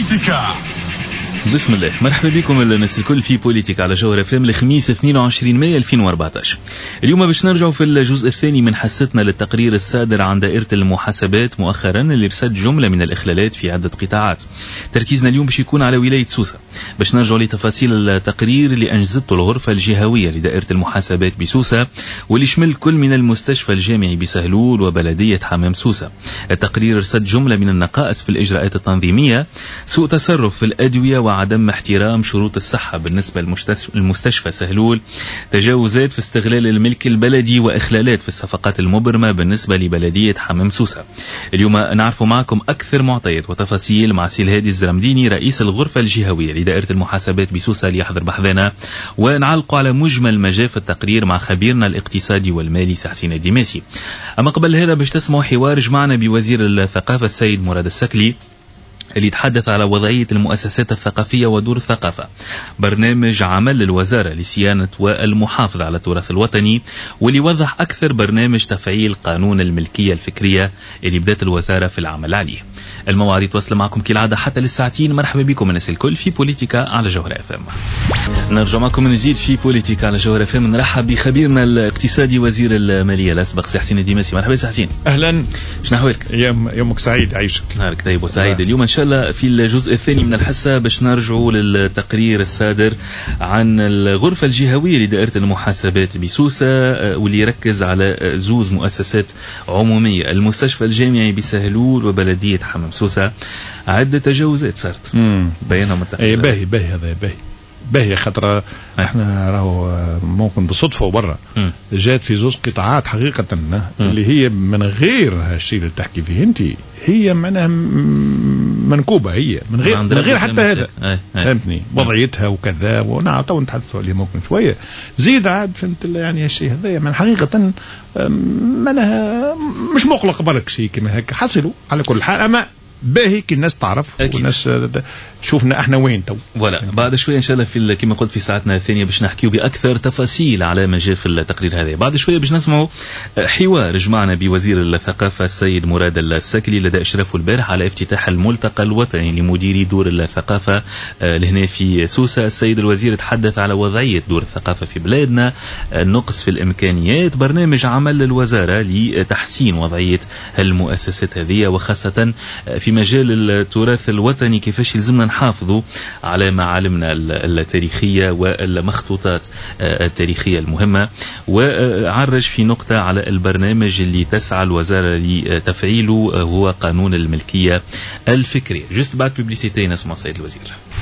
بوليتيكا. بسم الله، مرحبا بكم الناس الكل في بوليتيكا على جوهر FM الخميس 22 مايو 2014. اليوم باش نرجعوا في الجزء الثاني من حصتنا للتقرير الصادر عن دائرة المحاسبات مؤخرا اللي رصد جملة من الإخلالات في عدة قطاعات. تركيزنا اليوم باش يكون على ولاية سوسة. باش نرجعوا لتفاصيل التقرير اللي أنجزته الغرفة الجهوية لدائرة المحاسبات بسوسة واللي شمل كل من المستشفى الجامعي بسهلول وبلدية حمام سوسة. التقرير رصد جملة من النقائص في الإجراءات التنظيمية، سوء تصرف في الأدوية وعدم احترام شروط الصحة بالنسبة للمستشفى سهلول، تجاوزات في استغلال الملك البلدي وإخلالات في الصفقات المبرمة بالنسبة لبلدية حمام سوسة. اليوم نعرف معكم أكثر معطيات وتفاصيل مع سي الهادي الزرمديني رئيس الغرفة الجهوية لدائرة المحاسبات بسوسة اللي يحضر بحذنا، ونعلق على مجمل ما جاء في التقرير مع خبيرنا الاقتصادي والمالي سي حسين الدماسي. أما قبل هذا باش تسمعوا حوار جمعنا بوزير الثقافة السيد مراد السكلي اللي يتحدث على وضعية المؤسسات الثقافية ودور الثقافة، برنامج عمل للوزارة لصيانة والمحافظة على التراث الوطني، واللي يوضح أكثر برنامج تفعيل قانون الملكية الفكرية اللي بدأت الوزارة في العمل عليه. الموعد يتواصل معكم كالعادة حتى للساعتين. مرحبا بكم الناس الكل في بوليتيكا على جوهر FM. نرجع معكم من جديد في بوليتيكا على جوهر FM. نرحب بخبيرنا الاقتصادي وزير المالية الأسبق سي حسين الدماسي. مرحبا سي حسين. أهلا. شنو أحوالك؟ يومك سعيد، عايشك. نهارك طيب وسعيد. اليوم إن شاء الله في الجزء الثاني من الحصة باش نرجعوا للتقرير الصادر عن الغرفة الجهوية لدائرة المحاسبات بسوسة واللي يركز على زوز مؤسسات عمومية، المستشفى الجامعي بسهلول وبلدية حمام سوسة. عدة تجاوزات صارت بينهم التقرير. باهي هذا باهي خاطر احنا راهو ممكن بالصدفه وبرا جات في زوج قطاعات حقيقه اللي هي من غير هالشيء اللي تحكي فيه انت، هي معناها منكوبه، هي من غير حتى هذا فهمتني وضعيتها وكذا، ونعم تو نتحدثوا عليه ممكن شويه زيد عاد فهمت يعني هالشيء هذا من حقيقه معناها مش مقلق برك شيء كما هيك حصلوا على كل حال. اما باهي كي الناس تعرف والناس تشوفنا احنا وين تو. ولا بعد شويه ان شاء الله في كما قلت في ساعتنا الثانيه باش نحكيو باكثر تفاصيل على ما جاء في التقرير هذا. بعد شويه باش نسمعوا حوار جمعنا بوزير الثقافه السيد مراد السكلي لدى اشرافه البارح على افتتاح الملتقى الوطني لمديري دور الثقافه لهنا في سوسه. السيد الوزير تحدث على وضعيه دور الثقافه في بلادنا، النقص في الامكانيات، برنامج عمل للوزاره لتحسين وضعيه المؤسسات هذه، وخاصه في مجال التراث الوطني كيفاش يلزمنا نحافظوا على معالمنا التاريخية والمخطوطات التاريخية المهمة. وعرج في نقطة على البرنامج اللي تسعى الوزارة لتفعيله هو قانون الملكية الفكرية. جست بعد ببليسيتي نسمع سيد الوزير.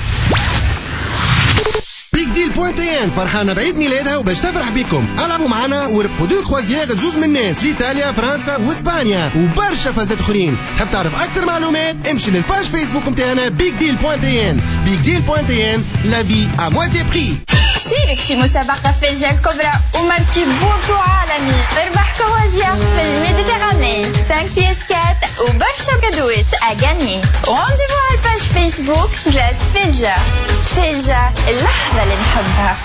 بيك ديل بوانتين فرحانة بعيد ميلادها وباش تفرح بكم. ألعبوا معنا وربحوا دو كروازيير زوز من الناس لإيطاليا فرنسا وإسبانيا وبرشا فازات أخرين. تحب تعرف أكثر معلومات امشي للباج فيسبوك متاعنا بيك ديل بوانتين. بيك ديل بوانتين لا في à moitié prix. شارك في مسابقة فلجة الكبرى وماركي بونتو عالمي، اربح كروازيير في الميديتراني 5 بيس 4 وبرشا كادوات أغاني. رونديفو على الباج فيسبوك جاز فلجة. فلجة اللحظة اللي نحبها.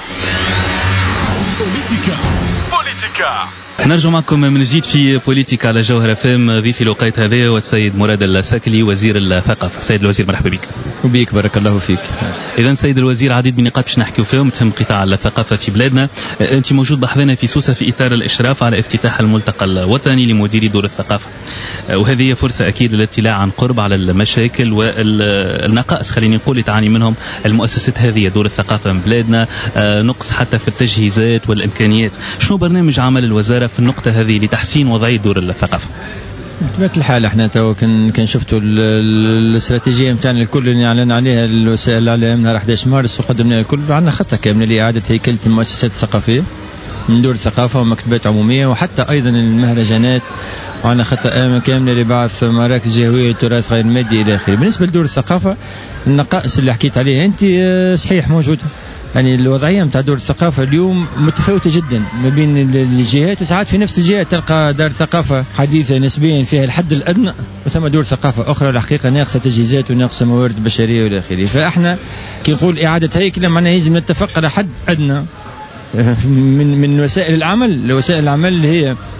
بوليتيكا. نرجع معكم من جديد في بوليتيكا على جوهر FM. ضيفي الوقت هذا والسيد مراد السكلي وزير الثقافة. سيد الوزير مرحبا بك. وبيك بارك الله فيك. إذا سيد الوزير عديد من النقاط باش نحكيو فيهم تهم قطاع الثقافة في بلادنا. أنت موجود بحذنا في سوسة في إطار الإشراف على افتتاح الملتقى الوطني لمديري دور الثقافة، وهذه هي فرصة أكيد للاطلاع عن قرب على المشاكل والنقائص خليني نقول تعاني منهم المؤسسات هذه دور الثقافة من بلادنا، نقص حتى في التجهيزات والإمكانيات. شنو برنامج عمل الوزارة في النقطة هذه لتحسين وضعية دور الثقافة؟ بطبيعة الحال احنا تو كان شفتوا الاستراتيجية متاعنا الكل اللي اعلن عليها الوسائل الاعلام نهار 11 مارس وقدمنا الكل. عندنا خطة كاملة لإعادة هيكلة المؤسسات الثقافية من دور الثقافة ومكتبات عمومية وحتى أيضا المهرجانات، وعندنا خطة كاملة لبعث مراكز جهوية للتراث غير المادي إلى آخره. بالنسبة لدور الثقافة النقائص اللي حكيت عليها أنت صحيح موجودة، يعني الوضعية متاع دور الثقافة اليوم متفاوتة جدا ما بين الجهات، وساعات في نفس الجهات تلقى دار ثقافة حديثة نسبيا فيها الحد الأدنى وثم دور ثقافة أخرى الحقيقة ناقصة تجهيزات وناقصة موارد بشرية وإلى آخره. فإحنا كي نقول إعادة هيكلة معناها يجب نتفق على حد أدنى من وسائل العمل. وسائل العمل اللي هي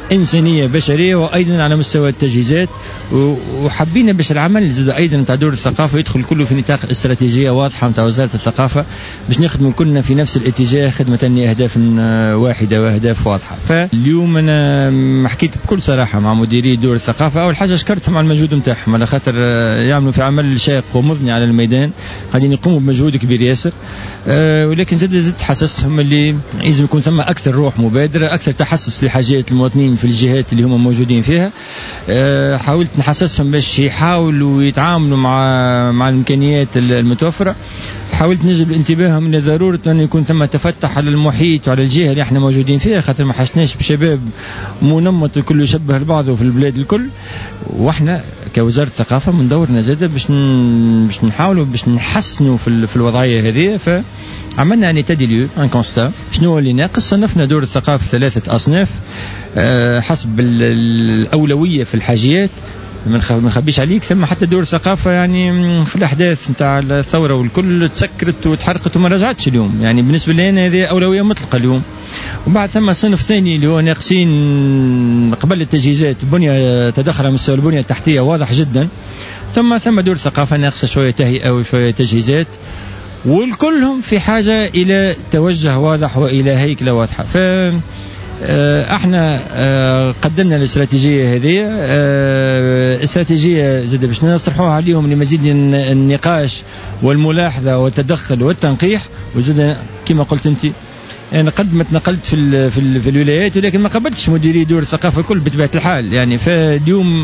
إنسانية بشرية وأيضا على مستوى التجهيزات. وحبينا باش العمل أيضا نتاع دور الثقافة يدخل كله في نطاق استراتيجية واضحة نتاع وزارة الثقافة باش نخدموا كلنا في نفس الاتجاه خدمة لأهداف واحدة وأهداف واضحة. فاليوم أنا حكيت بكل صراحة مع مديري دور الثقافة. أول حاجة شكرتهم على المجهود نتاعهم على خاطر يعملوا في عمل شاق ومضني على الميدان، قاعدين يقوموا بمجهود كبير ياسر. ولكن زدت حسستهم اللي لازم يكون ثم أكثر روح مبادرة، أكثر تحسس لحاجات المواطنين في الجهات اللي هم موجودين فيها. حاولت نحسسهم باش يحاولوا يتعاملوا مع الإمكانيات المتوفرة. حاولت نجلب انتباههم لضرورة أن يكون ثم تفتح على المحيط وعلى الجهة اللي احنا موجودين فيها، خاطر ما حشناش بشباب منمط الكل يشبه البعض في البلاد الكل. واحنا كوزارة ثقافة من دورنا زادة باش نحاولوا باش نحسنوا في الوضعية هذه. فعملنا ان ايتا دي ليو ان كونستا شنو اللي ناقص. صنفنا دور الثقافة 3 أصناف حسب الأولوية في الحاجيات. ما نخبيش عليك ثم حتى دور ثقافة يعني في الأحداث نتاع الثورة والكل تسكرت وتحرقت وما رجعتش اليوم. يعني بالنسبة لنا هذه أولوية مطلقة اليوم. وبعد ثم صنف ثاني اللي هو ناقصين قبل التجهيزات بنية تدخل على مستوى البنية التحتية واضح جدا. ثم دور ثقافة ناقصة شوية تهيئة وشوية تجهيزات، والكلهم في حاجة إلى توجه واضح وإلى هيكلة واضحة. احنا قدمنا الاستراتيجية هذه. استراتيجية زاد باش نصرحوها عليهم لمزيد النقاش والملاحظة والتدخل والتنقيح. وزاد كما قلت انت انا نقلت في الولايات، ولكن ما قبلتش مديري دور الثقافة الكل بطبيعة الحال. يعني فاليوم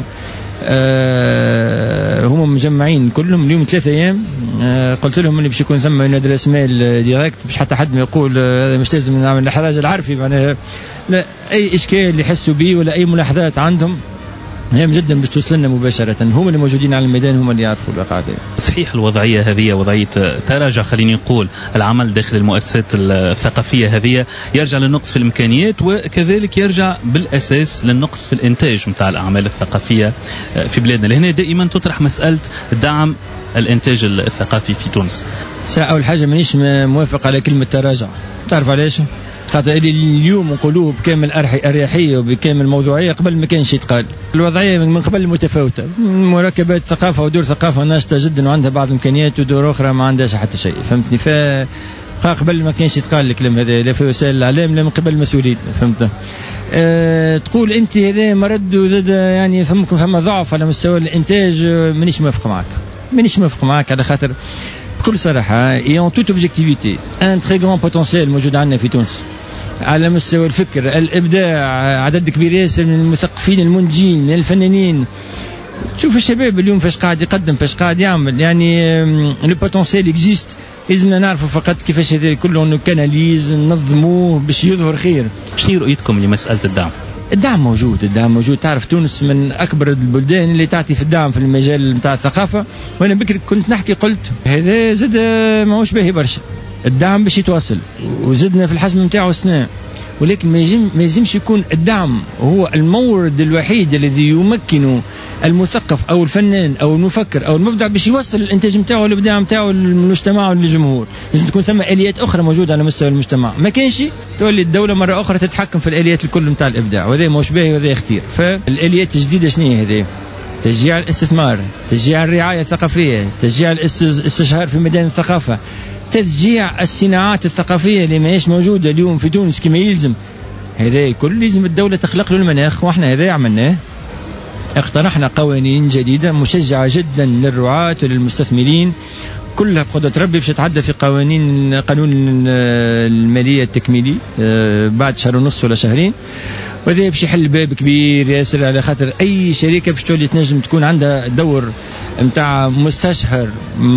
هم مجمعين كلهم اليوم 3 أيام. قلت لهم اللي باش يكون ثم ينادي الاسماء ديريكت باش حتى حد ما يقول هذا مش لازم نعمل الحراج العرفي. معناها لا، اي اشكال اللي يحسوا به ولا اي ملاحظات عندهم مهم جدا باش توصلنا مباشرة. هم اللي موجودين على الميدان هم اللي يعرفوا الواقع. صحيح الوضعية هذه وضعية تراجع خليني نقول العمل داخل المؤسسات الثقافية هذه يرجع للنقص في الإمكانيات، وكذلك يرجع بالأساس للنقص في الإنتاج متاع الأعمال الثقافية في بلادنا. لهنا دائما تطرح مسألة دعم الإنتاج الثقافي في تونس. أول حاجة مانيش موافق على كلمة تراجع. تعرف علاش؟ خاطر اليوم نقولوه بكامل أريحية وبكامل موضوعية، قبل ما كانش يتقال. الوضعية من قبل متفاوتة، مركبات ثقافة ودور ثقافة ناشطة جدا وعندها بعض الإمكانيات، ودور أخرى ما عندهاش حتى شيء. فهمتني؟ قبل ما كانش يتقال الكلام هذا لا في وسائل الإعلام لا من قبل المسؤولين. فهمت؟ تقول أنت هذا مرد وزاد يعني فما ضعف على مستوى الإنتاج. مانيش موافق معك على خاطر بكل صراحة et en toute objectivité un très grand potentiel موجود عندنا في تونس على مستوى الفكر، الإبداع، عدد كبير ياسر من المثقفين المنتجين من الفنانين. تشوف الشباب اليوم فاش قاعد يقدم فاش قاعد يعمل. يعني لو بوتنسيال اكزيست، لازمنا نعرفوا فقط كيفاش هذا كله نكاناليز ننظموه باش يظهر خير. شنو رؤيتكم لمسألة الدعم؟ الدعم موجود. تعرف تونس من أكبر البلدان اللي تعطي في الدعم في المجال متاع الثقافة. وأنا بكري كنت نحكي قلت هذا زاد ماهوش باهي برشا. الدعم باش يتواصل وزدنا في الحجم متاعه السنة، ولكن ما يلزمش يكون الدعم هو المورد الوحيد الذي يمكن المثقف أو الفنان أو المفكر أو المبدع باش يوصل الإنتاج متاعه والإبداع متاعه للمجتمع وللجمهور. لازم تكون ثم آليات أخرى موجودة على مستوى المجتمع. ما كانش تولي الدولة مرة أخرى تتحكم في الآليات الكل متاع الإبداع، وهذا مش باهي وهذا اختيار. فالآليات الجديدة شنو هي هذه؟ تشجيع الاستثمار، تشجيع الرعاية الثقافية، تشجيع الاستشهار في ميدان الثقافة، تشجيع الصناعات الثقافية اللي ما هيش موجودة اليوم في تونس كما يلزم. هذا كل لازم الدولة تخلق له المناخ، واحنا هذا عملناه. اقترحنا قوانين جديدة مشجعة جدا للرعاة وللمستثمرين، كلها بقدرة ربي باش تتعدى في قانون المالية التكميلي بعد شهر ونصف ولا شهرين. وهذا باش يحل باب كبير ياسر على خاطر أي شركة باش تولي تنجم تكون عندها دور متاع مستشهر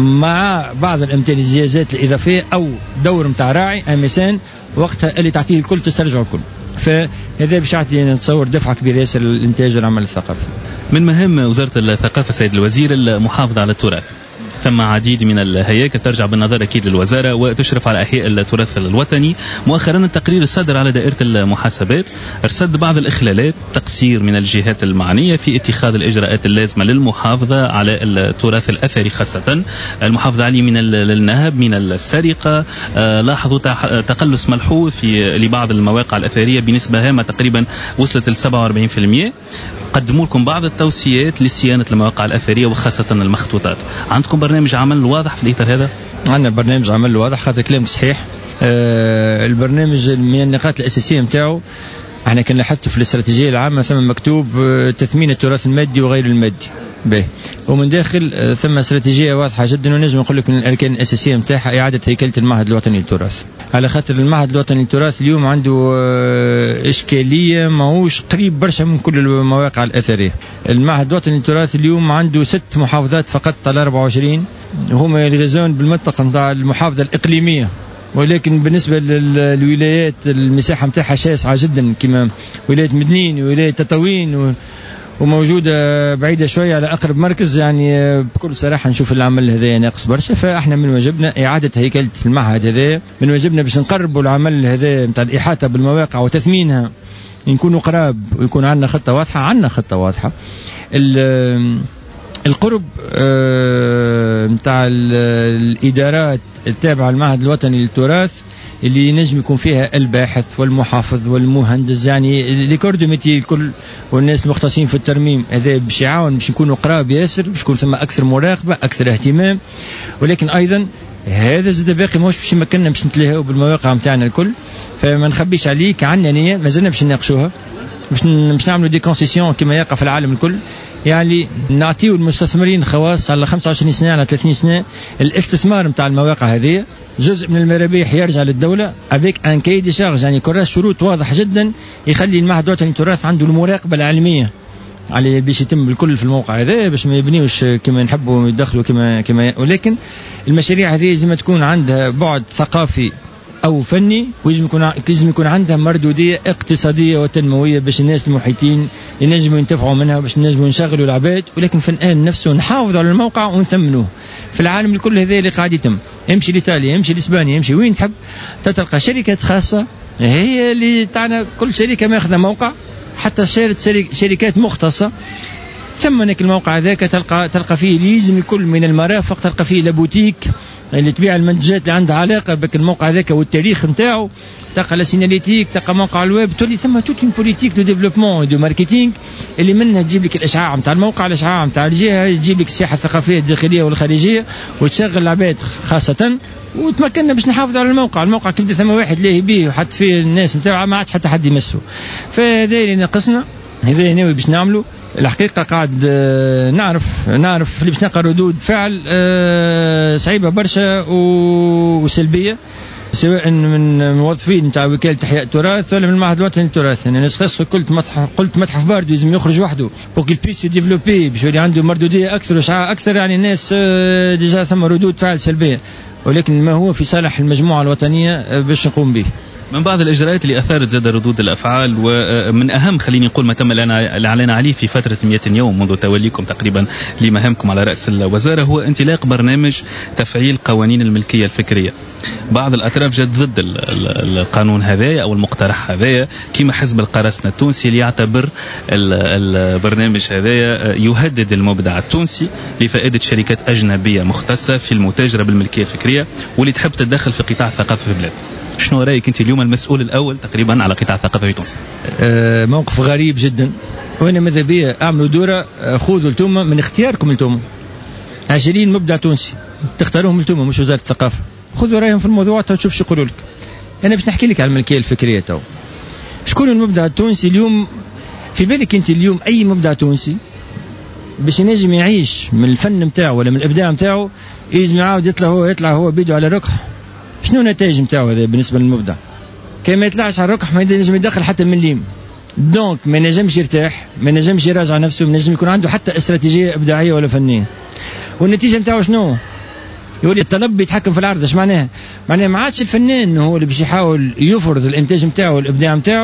مع بعض الامتيازات الإضافية أو دور متاع راعي أمسان، وقتها اللي تعطيه الكل تسترجع الكل. فهذا باش يعطي نتصور دفعة كبيرة ياسر للإنتاج والعمل الثقافي. من مهام وزارة الثقافة سيد الوزير المحافظة على التراث. ثم عديد من الهياكل ترجع بالنظر أكيد للوزارة وتشرف على إحياء التراث الوطني. مؤخرا التقرير الصادر على دائرة المحاسبات أرصد بعض الإخلالات، تقصير من الجهات المعنية في اتخاذ الإجراءات اللازمة للمحافظة على التراث الأثري، خاصة المحافظة عليه من النهب، من السرقة. لاحظوا تقلص ملحوظ في لبعض المواقع الأثرية بنسبة هامة تقريبا وصلت ل 47%. قدموا لكم بعض التوصيات لصيانة المواقع الأثرية وخاصة المخطوطات. عندكم برنامج عمل واضح في الإطار هذا؟ عندنا برنامج عمل واضح، هذا كلام صحيح. البرنامج من النقاط الأساسية متاعه احنا كنا لاحظته في الاستراتيجية العامة سمى مكتوب تثمين التراث المادي وغير المادي به، ومن داخل ثم استراتيجية واضحة جدا، ونجم نقول لك من الأركان الأساسية متاعها إعادة هيكلة المعهد الوطني للتراث، على خاطر المعهد الوطني للتراث اليوم عنده إشكالية ماهوش قريب برشا من كل المواقع الأثرية. المعهد الوطني للتراث اليوم عنده 6 محافظات فقط على 24، هما يلغزون بالمنطقة نتاع المحافظة الإقليمية، ولكن بالنسبة للولايات المساحة متاعها شاسعة جدا كما ولاية مدنين وولاية تطاوين وموجودة بعيدة شوية على أقرب مركز. يعني بكل صراحة نشوف العمل هذا ناقص برشا، فإحنا من واجبنا إعادة هيكلة المعهد هذا، من واجبنا باش نقربوا العمل هذا متاع الإحاطة بالمواقع وتثمينها، نكونوا قراب ويكون عندنا خطة واضحة. عندنا خطة واضحة. القرب متاع الإدارات التابعة للمعهد الوطني للتراث اللي ينجم يكون فيها الباحث والمحافظ والمهندس، يعني ليكوردوميتي الكل والناس المختصين في الترميم، هذا باش يعاون باش نكونوا قراب ياسر، باش يكون ثم أكثر مراقبة أكثر اهتمام. ولكن أيضا هذا زاد باقي ماهوش باش يمكننا باش نتلهوا بالمواقع متاعنا الكل، فما نخبيش عليك عندنا نية مازلنا باش نناقشوها، باش نعملوا دي كونسيسيون كما يقع في العالم الكل، يعني نعطيو المستثمرين خواص على 25 سنة على 30 سنة الاستثمار متاع المواقع هذه، جزء من المرابح يرجع للدولة افيك ان كاي دي شارج، يعني كراس شروط واضح جدا يخلي المعهد الوطني للتراث عنده المراقبة العلمية على باش يتم الكل في الموقع هذا، باش ما يبنيوش كما نحبوا يدخلوا كما ولكن المشاريع هذه لازم تكون عندها بعد ثقافي أو فني، ويجب يكون عندها مردودية اقتصادية وتنموية باش الناس المحيطين ينجموا ينتفعوا منها، باش نجموا نشغلوا العباد، ولكن في الآن نفسه نحافظ على الموقع ونثمنوه. في العالم الكل هذا اللي قاعد يتم، امشي لإيطاليا، امشي لإسبانيا، امشي وين تحب تلقى شركات خاصة هي اللي تاعنا، كل شركة ماخذة موقع، حتى شركات مختصة ثمنك الموقع ذاك تلقى فيه لازم الكل من المرافق، تلقى فيه لابوتيك اللي تبيع المنتجات اللي عندها علاقة بك الموقع ذاك والتاريخ نتاعو، تلقى لا سيناليتيك، تلقى موقع الويب، تولي ثم توت اون بوليتيك دو ديفلوبمون دو ماركتينغ اللي منها تجيب لك الاشعاع نتاع الموقع، الاشعاع نتاع الجهة، تجيب لك السياحة الثقافية الداخلية والخارجية، وتشغل العباد خاصة، وتمكننا باش نحافظ على الموقع كيبدا ثم واحد لاهي به وحط فيه الناس نتاعو ما عادش حتى حد يمسه. فهذا اللي ناقصنا، هذا ناوي باش نعمله. الحقيقة قاعد نعرف اللي باش نلقى ردود فعل صعيبة برشا وسلبية، سواء من موظفين نتاع وكالة إحياء التراث ولا من المعهد الوطني للتراث. يعني الناس خاصة قلت متحف باردو لازم يخرج وحده بوكيل بيس ديفلوبي باش يولي عنده مردودية أكثر وشعاع أكثر، يعني الناس ديجا ثم ردود فعل سلبية، ولكن ما هو في صالح المجموعة الوطنية باش نقوم به. من بعض الإجراءات اللي أثارت زاد ردود الأفعال، ومن أهم خليني نقول ما تم الإعلان عليه في فترة 100 يوم منذ توليكم تقريبا لمهامكم على رأس الوزارة، هو انطلاق برنامج تفعيل قوانين الملكية الفكرية. بعض الأطراف جد ضد القانون هذا أو المقترح هذا، كما حزب القراصنة التونسي اللي يعتبر البرنامج هذا يهدد المبدع التونسي لفائدة شركات أجنبية مختصة في المتاجرة بالملكية الفكرية واللي تحب تتدخل في قطاع الثقافة في البلاد. شنو رأيك أنت اليوم المسؤول الأول تقريبا على قطاع الثقافة في تونس؟ موقف غريب جدا، وأنا ماذا بيا أعملوا دورة، خذوا التوم من اختياركم التوم 20 مبدع تونسي تختاروهم التوم مش وزارة الثقافة، خذوا رأيهم في الموضوع وتشوف شو يقولوا لك. أنا باش نحكي لك على الملكية الفكرية تو. شكون المبدع التونسي اليوم في بالك أنت؟ اليوم أي مبدع تونسي باش ينجم يعيش من الفن متاعه ولا من الإبداع متاعه يجم يعاود يطلع هو بيدو على ركح. شنو النتائج متاعه هذا بالنسبة للمبدع؟ كي ما يطلعش على الركح ما ينجم يدخل حتى مليم، دونك ما ينجمش يرتاح، ما ينجمش يراجع نفسه، ما ينجم يكون عنده حتى استراتيجية إبداعية ولا فنية. والنتيجة متاعه شنو؟ يولي الطلب يتحكم في العرض. ايش معناها؟ معناها ما عادش الفنان هو اللي باش يحاول يفرض الانتاج متاعه والابداع متاعه،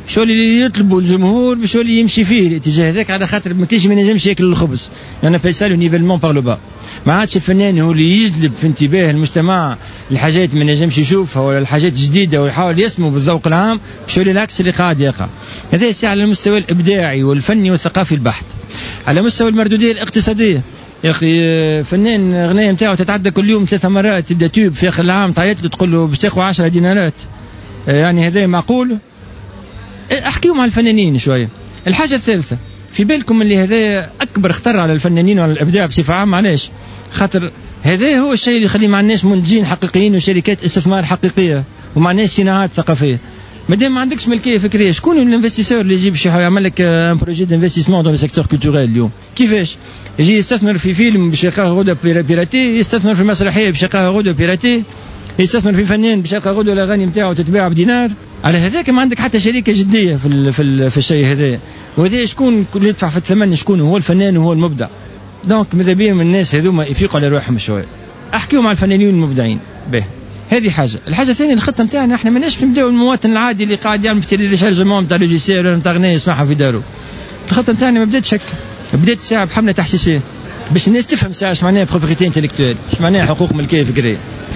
شو اللي يطلبوا الجمهور باش اللي يمشي فيه الاتجاه هذاك، على خاطر ما كاينش ما ينجمش ياكل الخبز. انا بيسالو نيفلمون بار لو با. ما عادش الفنان هو اللي يجلب في انتباه المجتمع الحاجات ما نجمش يشوفها ولا الحاجات جديده ويحاول يسمو بالذوق العام، شو اللي العكس اللي قاعد يقع. هذا يسعى على المستوى الابداعي والفني والثقافي البحت. على مستوى المردوديه الاقتصاديه يا اخي، فنان اغنيه نتاعو تتعدى كل يوم 3 مرات، تبدا توب في اخر العام تعيط له تقول له باش تاخذ 10 دينارات. يعني هذا معقول؟ احكيوا مع الفنانين شويه. الحاجه الثالثه، في بالكم اللي هذا اكبر خطر على الفنانين وعلى الابداع بصفه عامه. علاش؟ خاطر هذا هو الشيء اللي يخلي مع الناس منتجين حقيقيين وشركات استثمار حقيقيه ومع الناس صناعات ثقافيه. مادام ما عندكش ملكيه فكريه، شكون الانفستيسور اللي يجي باش يعمل لك ان بروجي دانفستيسمون دون لو سيكتور كولتوريل اليوم؟ كيفاش يجي يستثمر في فيلم باش يلقاه غدا بيراتي، يستثمر في مسرحيه باش يلقاها غدا بيراتي، يستثمر في فنان باش يلقى غدا الاغاني نتاعو تتباع بدينار؟ على هذاك ما عندك حتى شركه جديه في الشيء هذا. وهذا شكون اللي يدفع في الثمن؟ شكون هو الفنان وهو المبدع. دونك ماذا بيهم الناس هذوما يفيقوا على روحهم شويه، احكيوا مع الفنانين المبدعين. به هذه حاجه. الحاجه الثانيه، الخطه نتاعنا احنا ماناش نبداو المواطن العادي اللي قاعد يعمل في تيليشارجمون نتاع لوجيسيال ولا نتاع اغنيه يسمعها في دارو. الخطه نتاعنا ما بداتش هكا، بدات ساعه بحمله تحسيسيه باش الناس تفهم ساعه اش معناها بروبريتي انتلكتوال، اش معناها حقوق ملكيه فكريه.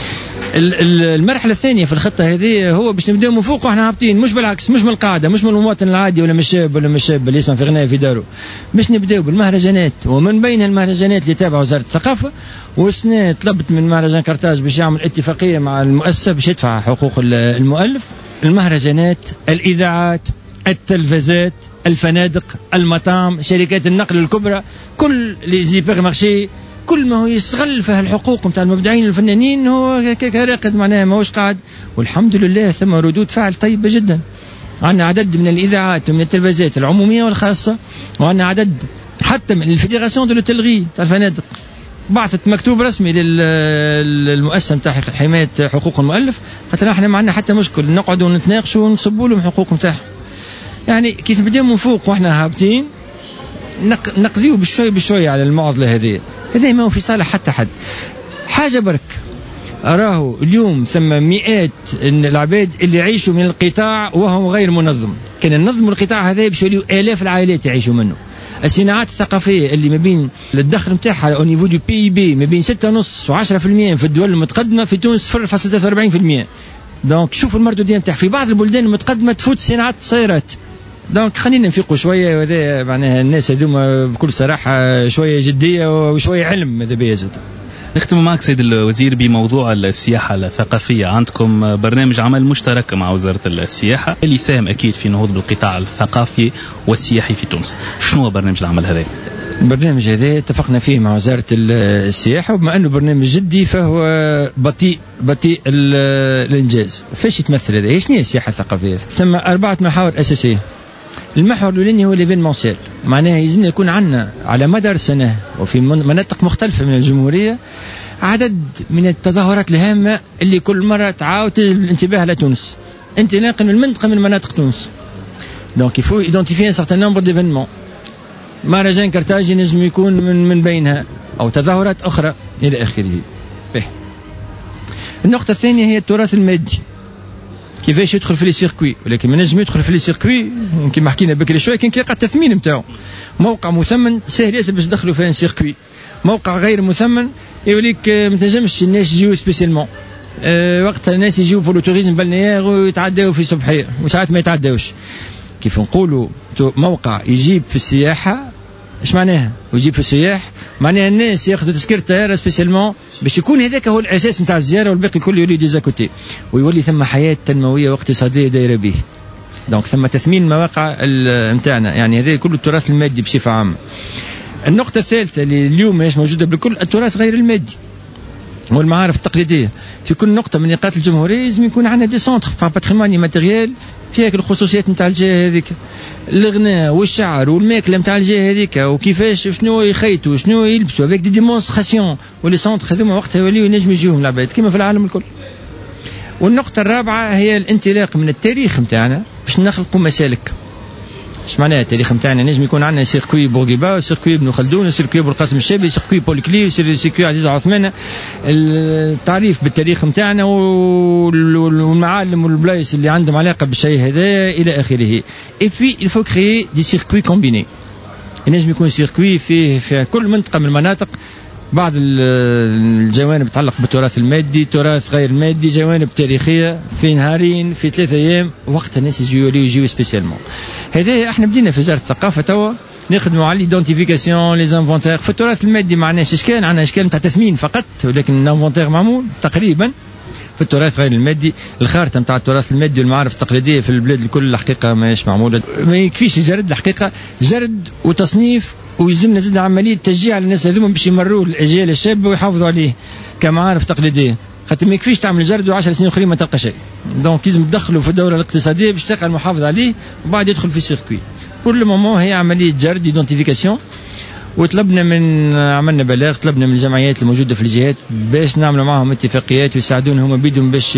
المرحله الثانيه في الخطه هذه هو باش نبداو من فوق واحنا هابطين، مش بالعكس، مش من القاعده، مش من المواطن العادي ولا من الشاب ولا من الشاب اللي يسمع في غنايه في داره. باش نبداو بالمهرجانات، ومن بين المهرجانات اللي تابعه وزاره الثقافه. والسنه طلبت من مهرجان كرتاج باش يعمل اتفاقيه مع المؤسسه باش يدفع حقوق المؤلف. المهرجانات، الاذاعات، التلفزات، الفنادق، المطاعم، شركات النقل الكبرى، كل لي زيبر مارشي، كل ما هو يستغل في الحقوق نتاع المبدعين والفنانين هو كراقد معناها ماهوش قاعد. والحمد لله ثم ردود فعل طيبه جدا. عندنا عدد من الاذاعات ومن التلفزات العموميه والخاصه، وعندنا عدد حتى من الفيدراسيون دو لوتيلري تاع الفنادق بعثت مكتوب رسمي للمؤسسه نتاع حمايه حقوق المؤلف، خاطر احنا ما عندنا حتى مشكل نقعدوا ونتناقشوا ونصبوا لهم حقوق نتاعهم. يعني كيف نبداو من فوق واحنا هابطين نقضيو بشوي بشوي على المعضله هذه. هذا ما هو في صالح حتى حد. حاجه برك، أراه اليوم ثم مئات العباد اللي يعيشوا من القطاع وهو غير منظم. كان النظم القطاع هذا باش يوليو آلاف العائلات يعيشوا منه. الصناعات الثقافية اللي ما بين الدخل نتاعها او نيفو دو بي بي ما بين 6.5% و10% في الدول المتقدمة، في تونس 0.43%. دونك شوفوا المردودية نتاع في بعض البلدان المتقدمة تفوت صناعات السيارات. دونك خلينا نفيقوا شوية، وهذا معناها الناس هذوما بكل صراحة شوية جدية وشوية علم ماذا بيا زاد. نختم معك سيد الوزير بموضوع السياحة الثقافية. عندكم برنامج عمل مشترك مع وزارة السياحة اللي يساهم أكيد في نهوض بالقطاع الثقافي والسياحي في تونس. شنو هو برنامج العمل هذا؟ البرنامج هذا اتفقنا فيه مع وزارة السياحة، وبما أنه برنامج جدي فهو بطيء الإنجاز. فاش يتمثل هذا؟ شنو هي السياحة الثقافية؟ ثم 4 محاور أساسية. المحور الأولاني هو ليفينمونسيال، معناها يلزم يكون عندنا على مدار سنة وفي مناطق مختلفة من الجمهورية عدد من التظاهرات الهامة اللي كل مرة تعاود الانتباه على تونس، انطلاقا من منطقة من مناطق تونس. دونك يفو ايدونتيفي ان سارتان نومبر ديفينمون. مهرجان كرتاج ينجم يكون من بينها، أو تظاهرات أخرى إلى آخره. النقطة الثانية هي التراث المادي، كيفاش يدخل في لي سيركوي، ولكن ما نجم يدخل في لي سيركوي يمكن ما حكينا بكري شويه كان كيلقى التثمين نتاعو. موقع مثمن سهل ياسر باش تدخلوا فيه سيركوي، موقع غير مثمن يوليك ما تنجمش الناس يجيو سبيسيالمون. وقتها الناس يجيو بور توريزم بالنيير ويتعداو في صبحيه وساعات ما يتعداوش. كيف نقولوا موقع يجيب في السياحه، ايش معناها؟ ويجيب في السياح معناها الناس ياخذوا تذكره طياره سبيسيالمون باش يكون هذاك هو الاساس نتاع الزياره، والباقي كله يولي ديزاكوتي، ويولي ثم حياه تنمويه واقتصاديه دايره به. دونك ثم تثمين المواقع نتاعنا، يعني هذا كله التراث المادي بصفه عامه. النقطه الثالثه اللي اليوم ماهيش موجوده بالكل، التراث غير المادي والمعارف التقليديه. في كل نقطه من نقاط الجمهوريه لازم يكون عندنا دي سونتر تاع باتريموني ماتيريال فيها الخصوصيات نتاع الجهه هذيك، الغناء والشعر والماكله نتاع الجهه هذيك، وكيفاش شنو يخيطوا شنو يلبسوا افيك دي ديمونستراسيون، ولي سونتر هذوما وقتها يوليو ينجم يجيهم العباد كما في العالم الكل. والنقطه الرابعه هي الانطلاق من التاريخ نتاعنا باش نخلقوا مسالك. اش معناها التاريخ نتاعنا؟ نجم يكون عندنا سيركوي بورقيبه وسيركوي ابن خلدون وسيركوي بالقاسم الشابي سيركوي بولكلي وسيركوي عزيز عثمان. التعريف بالتاريخ نتاعنا والمعالم والبلايص اللي عندهم علاقه بالشيء هذا الى اخره. اي في il faut créer des circuits combinés. ينجم يكون سيركوي فيه في كل منطقه من المناطق بعض الجوانب تتعلق بالتراث المادي، تراث غير المادي، جوانب تاريخيه في نهارين في 3 أيام وقت الناس يجيو سبيسيالمون. هذا احنا بدينا في وزاره الثقافه توا نخدموا على ليدونتيفيكاسيون لي زانفونتير. في التراث المادي ما عندناش اشكال، عندنا اشكال نتاع تثمين فقط، ولكن الانفونتير معمول تقريبا. في التراث غير المادي الخارطه نتاع التراث المادي والمعارف التقليديه في البلاد الكل الحقيقه ماهيش معموله. ما يكفيش جرد الحقيقه جرد وتصنيف، ويلزمنا زاد عمليه تشجيع على الناس هذوما باش يمروه الاجيال الشابه ويحافظوا عليه كمعارف تقليديه. خاطر ما يكفيش تعمل جرد و10 سنين اخرين ما تلقى شيء. دونك لازم تدخلوا في الدوره الاقتصاديه باش تلقى المحافظ عليه وبعد يدخل في السيركوي. بور لو مومون هي عمليه جرد ايدونتيفيكاسيون. وطلبنا من عملنا بلاغ، طلبنا من الجمعيات الموجوده في الجهات باش نعملوا معهم اتفاقيات ويساعدونا هم بيدهم باش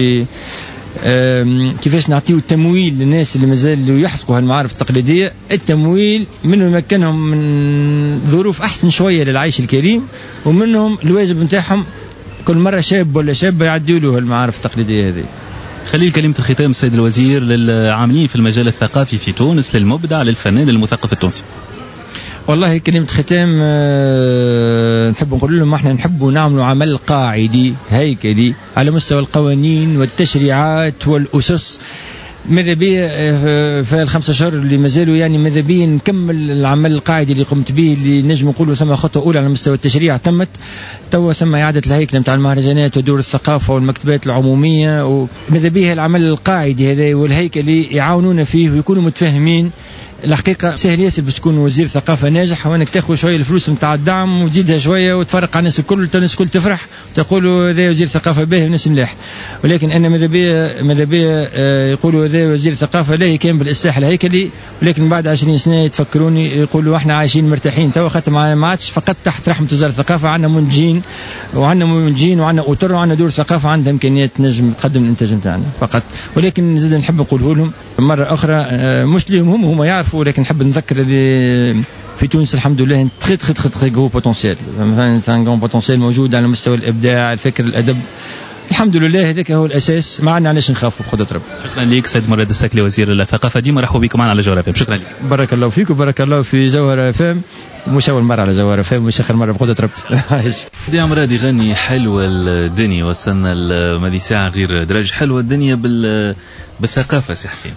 كيفاش نعطيو التمويل للناس اللي مازالوا يحفظوا هالمعارف التقليديه، التمويل منهم يمكنهم من ظروف احسن شويه للعيش الكريم، ومنهم الواجب نتاعهم كل مره شاب ولا شابه يعدوا له المعارف التقليديه هذه. خليل كلمة الختام السيد الوزير للعاملين في المجال الثقافي في تونس، للمبدع للفنان للمثقف التونسي. والله كلمة ختام نحب نقول لهم احنا نحب نعملوا عمل قاعدي هيكلي على مستوى القوانين والتشريعات والأسس. ماذا بيا في ال5 أشهر اللي مازالوا يعني ماذا بيا نكمل العمل القاعدي اللي قمت به، اللي نجم نقولوا ثم خطوة أولى على مستوى التشريع تمت توا، ثم إعادة الهيكل نتاع المهرجانات ودور الثقافة والمكتبات العمومية، وماذا بيا العمل القاعدي هذا والهيكلي يعاونونا فيه ويكونوا متفاهمين. الحقيقة سهل ياسر باش تكون وزير ثقافة ناجح وانك تاخذ شوية الفلوس نتاع الدعم وتزيدها شوية وتفرق على الناس الكل تفرح وتقولوا هذا وزير ثقافة باهي والناس ملاح. ولكن انا ماذا بيا يقولوا هذا وزير ثقافة لا كان بالاصلاح الهيكلي، ولكن بعد 20 سنة يتفكروني يقولوا احنا عايشين مرتاحين توا، خاطر ما عادش فقط تحت رحمة وزارة الثقافة، عندنا منتجين وعندنا أوتر وعندنا دور ثقافة عندها إمكانيات نجم تقدم الإنتاج نتاعنا فقط. ولكن زاد نحب نقوله لهم مرة أخرى مش ليهم هم يعرفوا، ولكن نحب نذكر اللي في تونس الحمد لله تري غرو بوتنسيال، ان بوتنسيال موجود على مستوى الإبداع الفكر الأدب. الحمد لله هذاك هو الأساس، ما عندنا علاش نخافوا بقدرة رب. شكرا لك سيد مراد السكلي وزير الثقافة، ديما مرحبا بكم معنا على جوهر FM. شكرا لك. بارك الله فيك وبارك الله في جوهر FM، مش أول مرة على جوهر FM مش آخر مرة بقدرة رب. دي مراد يغني حلوة الدنيا، وصلنا الماضي ساعة غير درج حلوة الدنيا بالثقافة سي حسين.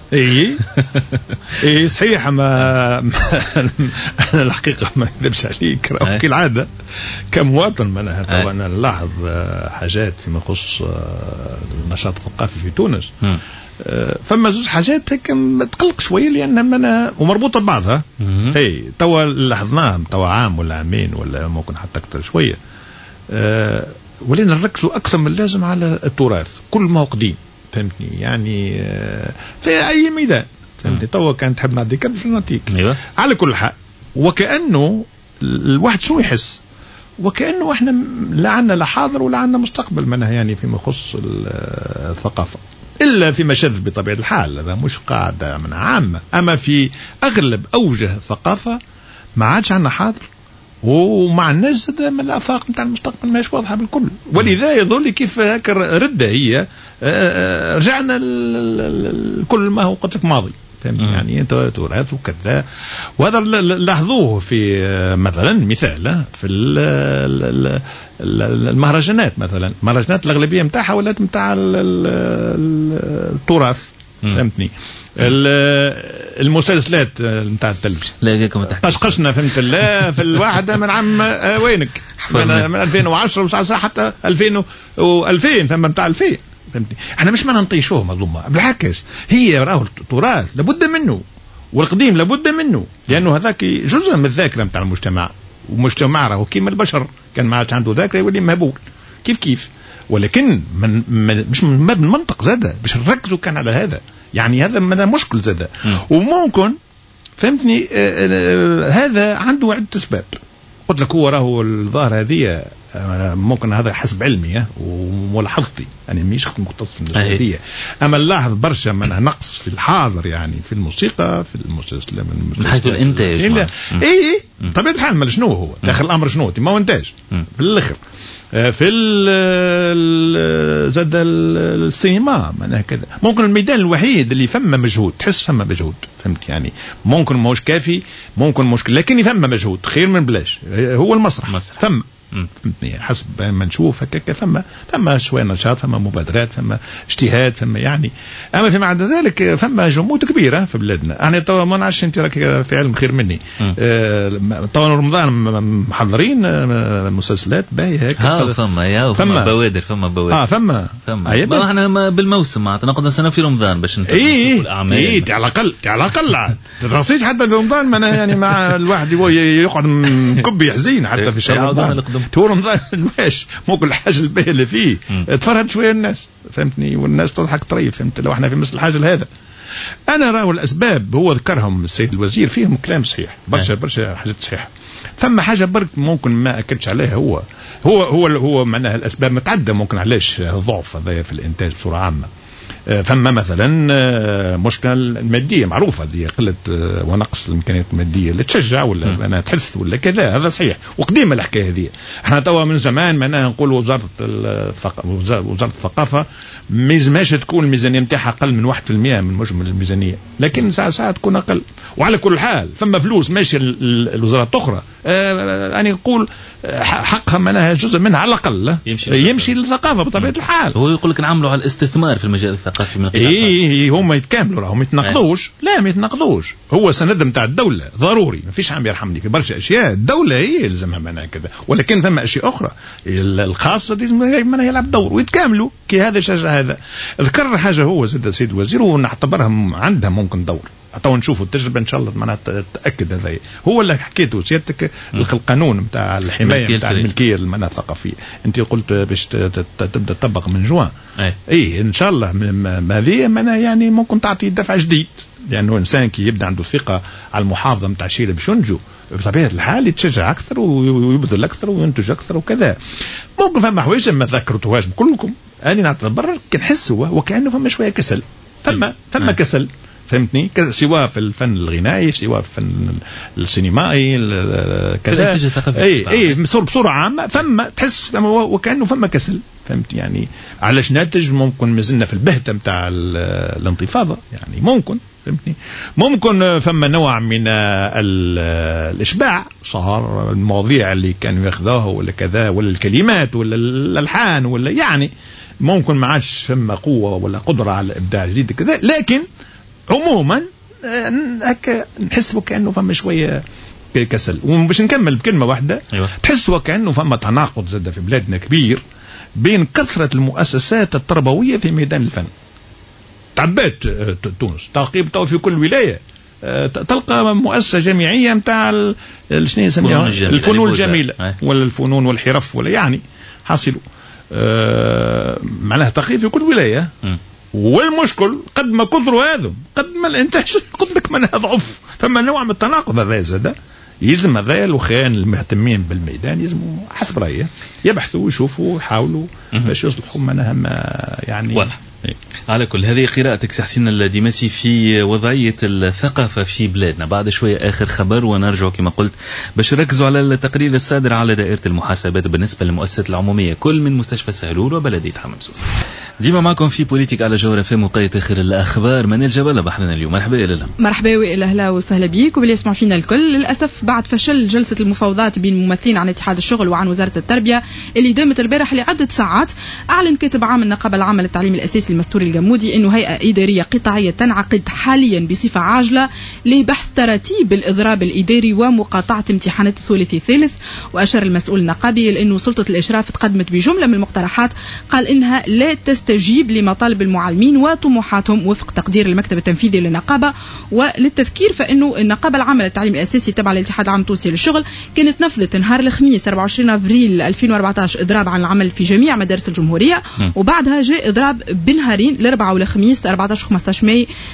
اي صحيح. ما انا الحقيقة ما نكذبش عليك كالعادة كمواطن معناها انا نلاحظ حاجات فيما يخص النشاط الثقافي في تونس. فما زوج حاجات هيك تقلق شويه لان انا ومربوطه ببعضها. اي توا لاحظناهم توا عام ولا عامين ولا ممكن حتى اكثر شويه. ولينا نركزوا اكثر من اللازم على التراث كل ما هو قديم، فهمتني يعني في اي ميدان، فهمتني. توا كان تحب نعطيك باش نعطيك على كل حال. وكانه الواحد شو يحس وكانه احنا لا عندنا لا حاضر ولا عندنا مستقبل منها يعني فيما يخص الثقافه، إلا في مشاذ بطبيعة الحال، هذا مش قاعدة من عامة. أما في أغلب أوجه الثقافة ما عادش عنا حاضر، ومع الناس من الآفاق متاع المستقبل ماهيش واضحة بالكل. ولذا يظل كيف هكا ردة هي رجعنا كل ما هو قد ماضي، فهمت يعني انت تراث وكذا. وهذا لاحظوه في مثلا مثال في المهرجانات. مثلا المهرجانات الاغلبيه نتاعها ولات نتاع التراث، فهمتني. المسلسلات نتاع التلفزيون قشقشنا فهمت الله في الواحده من عام وينك من 2010 وصار حتى 2000 فما نتاع 2000، فهمتني. احنا مش ما ننطيشوه مظلومه، بالعكس هي راهو التراث لابد منه والقديم لابد منه، لانه هذاك جزء من الذاكره نتاع المجتمع. ومجتمع راهو كيما البشر، كان ما عادش عنده ذاكره يولي مهبول كيف. ولكن مش من باب المنطق زاده باش نركزوا كان على هذا، يعني هذا مشكل زاده. وممكن فهمتني هذا عنده عده اسباب. قلت لك هو راهو الظاهر هذه ممكن هذا حسب علمي وملاحظتي أنا مش مختص في النسبية، أما نلاحظ برشا منها نقص في الحاضر يعني في الموسيقى في المسلسل من حيث الإنتاج. إيه طبيعة الحال ما شنو هو داخل الأمر شنو ما هو إنتاج في الآخر في زاد السينما معناها كذا. ممكن الميدان الوحيد اللي فما مجهود تحس فما مجهود فهمت يعني ممكن ماهوش كافي ممكن مشكل لكن فما مجهود خير من بلاش هو المسرح فما فهمتني حسب ما نشوف هكاك فما شويه نشاط فما مبادرات فما اجتهاد فما يعني. اما فيما عدا ذلك فما جمود كبيره في بلادنا. انا توا ما نعرفش انت راك في علم خير مني توا رمضان محضرين مسلسلات باهيه هكا فما بوادر فما احنا بالموسم معناتها نقعد سنه في رمضان باش الاعمال على الاقل ترصيش حتى في رمضان يعني مع الواحد يقعد مكب يحزين حتى في شهر رمضان تور رمضان واش مو كل حاجه الباهيه اللي فيه تفرهد شويه الناس فهمتني والناس تضحك طريف فهمت لو احنا في مثل الحاجه لهذا. انا راهو الاسباب هو ذكرهم السيد الوزير فيهم كلام صحيح برشا حاجات صحيحه. ثم حاجه برك ممكن ما اكدش عليها هو معناها الاسباب متعدده ممكن علاش ضعف هذا في الانتاج بصوره عامه. فما مثلا مشكلة المادية معروفة دي قلة ونقص الإمكانيات المادية اللي تشجع ولا أنا تحث ولا كذا هذا صحيح وقديمة الحكاية هذه. احنا توا من زمان معناها نقول وزارة الثقافة ميزماش تكون الميزانية متاعها أقل من 1% من مجمل الميزانية لكن ساعات تكون أقل. وعلى كل حال فما فلوس ماشي الوزارات الأخرى أنا نقول حقها معناها جزء منها على الأقل يمشي للثقافة بطبيعة الحال. هو يقول لك نعملوا على الاستثمار في المجال الثقافي من هم يتكاملوا راهم يتناقضوش لا ما يتناقضوش. هو سند نتاع الدولة ضروري ما فيش عم يرحمني في برشا أشياء الدولة هي يلزمها معناها كذا ولكن ثم أشياء أخرى الخاصة معناها يلعب دور ويتكاملوا كي هذا شجع هذا. ذكر حاجة هو زاد السيد الوزير ونعتبرها عندها ممكن دور حتى نشوفوا التجربة إن شاء الله معناها تأكد هذا هو اللي حكيته سيادتك القانون نتاع الحماية نتاع الملكية المعناها الثقافية أنت قلت باش تبدأ تطبق من جوان إن شاء الله هذه معناها يعني ممكن تعطي دفع جديد لأنه إنسان كي يبدأ عنده ثقة على المحافظة نتاع الشيء اللي باش ينجو بطبيعة الحال يتشجع أكثر ويبذل أكثر وينتج أكثر وكذا. ممكن فما حوايج ما ذكرتوهاش بكلكم أنا نعتبر كنحس وكأنه فما شوية كسل فما كسل فهمتني سواء في الفن الغنائي سواء في الفن السينمائي كذا بصورة عامة فما تحس وكأنه فما كسل فهمت يعني علاش ناتج ممكن مازلنا في البهتة متاع الانتفاضة يعني ممكن فهمتني ممكن فما نوع من الإشباع صار المواضيع اللي كانوا ياخذوها ولا كذا ولا الكلمات ولا الألحان ولا يعني ممكن ما عادش فما قوة ولا قدرة على إبداع جديد كذا. لكن عموما هكا نحس وكأنه فما شوية كسل. وباش نكمل بكلمة واحدة تحس وكأنه فما تناقض زاد في بلادنا كبير بين كثرة المؤسسات التربوية في ميدان الفن. تعبات تونس تعقيب في كل ولاية تلقى مؤسسة جامعية متاع شنو يسميها الفنون الجميلة ولا الفنون والحرف ولا يعني حاصلوا معناها تقييم في كل ولاية. والمشكل قد ما كثروا هذا قد ما الانتاج قد لك من ضعف فما نوع من التناقض هذا زاد يلزم هذا الوخيان المهتمين بالميدان يلزموا حسب رأيه يبحثوا ويشوفوا ويحاولوا باش يصلحوا منها يعني واضح. على كل هذه قراءتك سحسين الديماسي في وضعية الثقافة في بلادنا. بعد شوية آخر خبر ونرجع كما قلت باش نركزوا على التقرير الصادر على دائرة المحاسبات بالنسبة للمؤسسات العمومية كل من مستشفى سهلول وبلدية حمامسوس. ديما معكم في بوليتيك على جوهر FM وقاية آخر الأخبار. من الجبل بحرنا اليوم مرحبا إلى مرحبا وأهلا وسهلا بيك وباللي يسمع فينا الكل. للأسف بعد فشل جلسة المفاوضات بين ممثلين عن اتحاد الشغل وعن وزارة التربية اللي دامت البارح لعدة ساعات أعلن كاتب عام النقابة العامة للتعليم الأساسي المستوري الجمودي أنه هيئة إدارية قطاعية تنعقد حاليا بصفة عاجلة لبحث تراتيب الإضراب الإداري ومقاطعة امتحانات الثلث الثالث. وأشار المسؤول النقابي لأنه سلطة الإشراف تقدمت بجملة من المقترحات قال إنها لا تستجيب لمطالب المعلمين وطموحاتهم وفق تقدير المكتب التنفيذي للنقابة. وللتذكير فإنه النقابة العامة للتعليم الأساسي تبع الاتحاد العام التونسي للشغل كانت نفذت نهار الخميس 24 أفريل 2014 إضراب عن العمل في جميع مدارس الجمهورية وبعدها جاء إضراب بنهارين الأربعاء والخميس 14 و15 ماي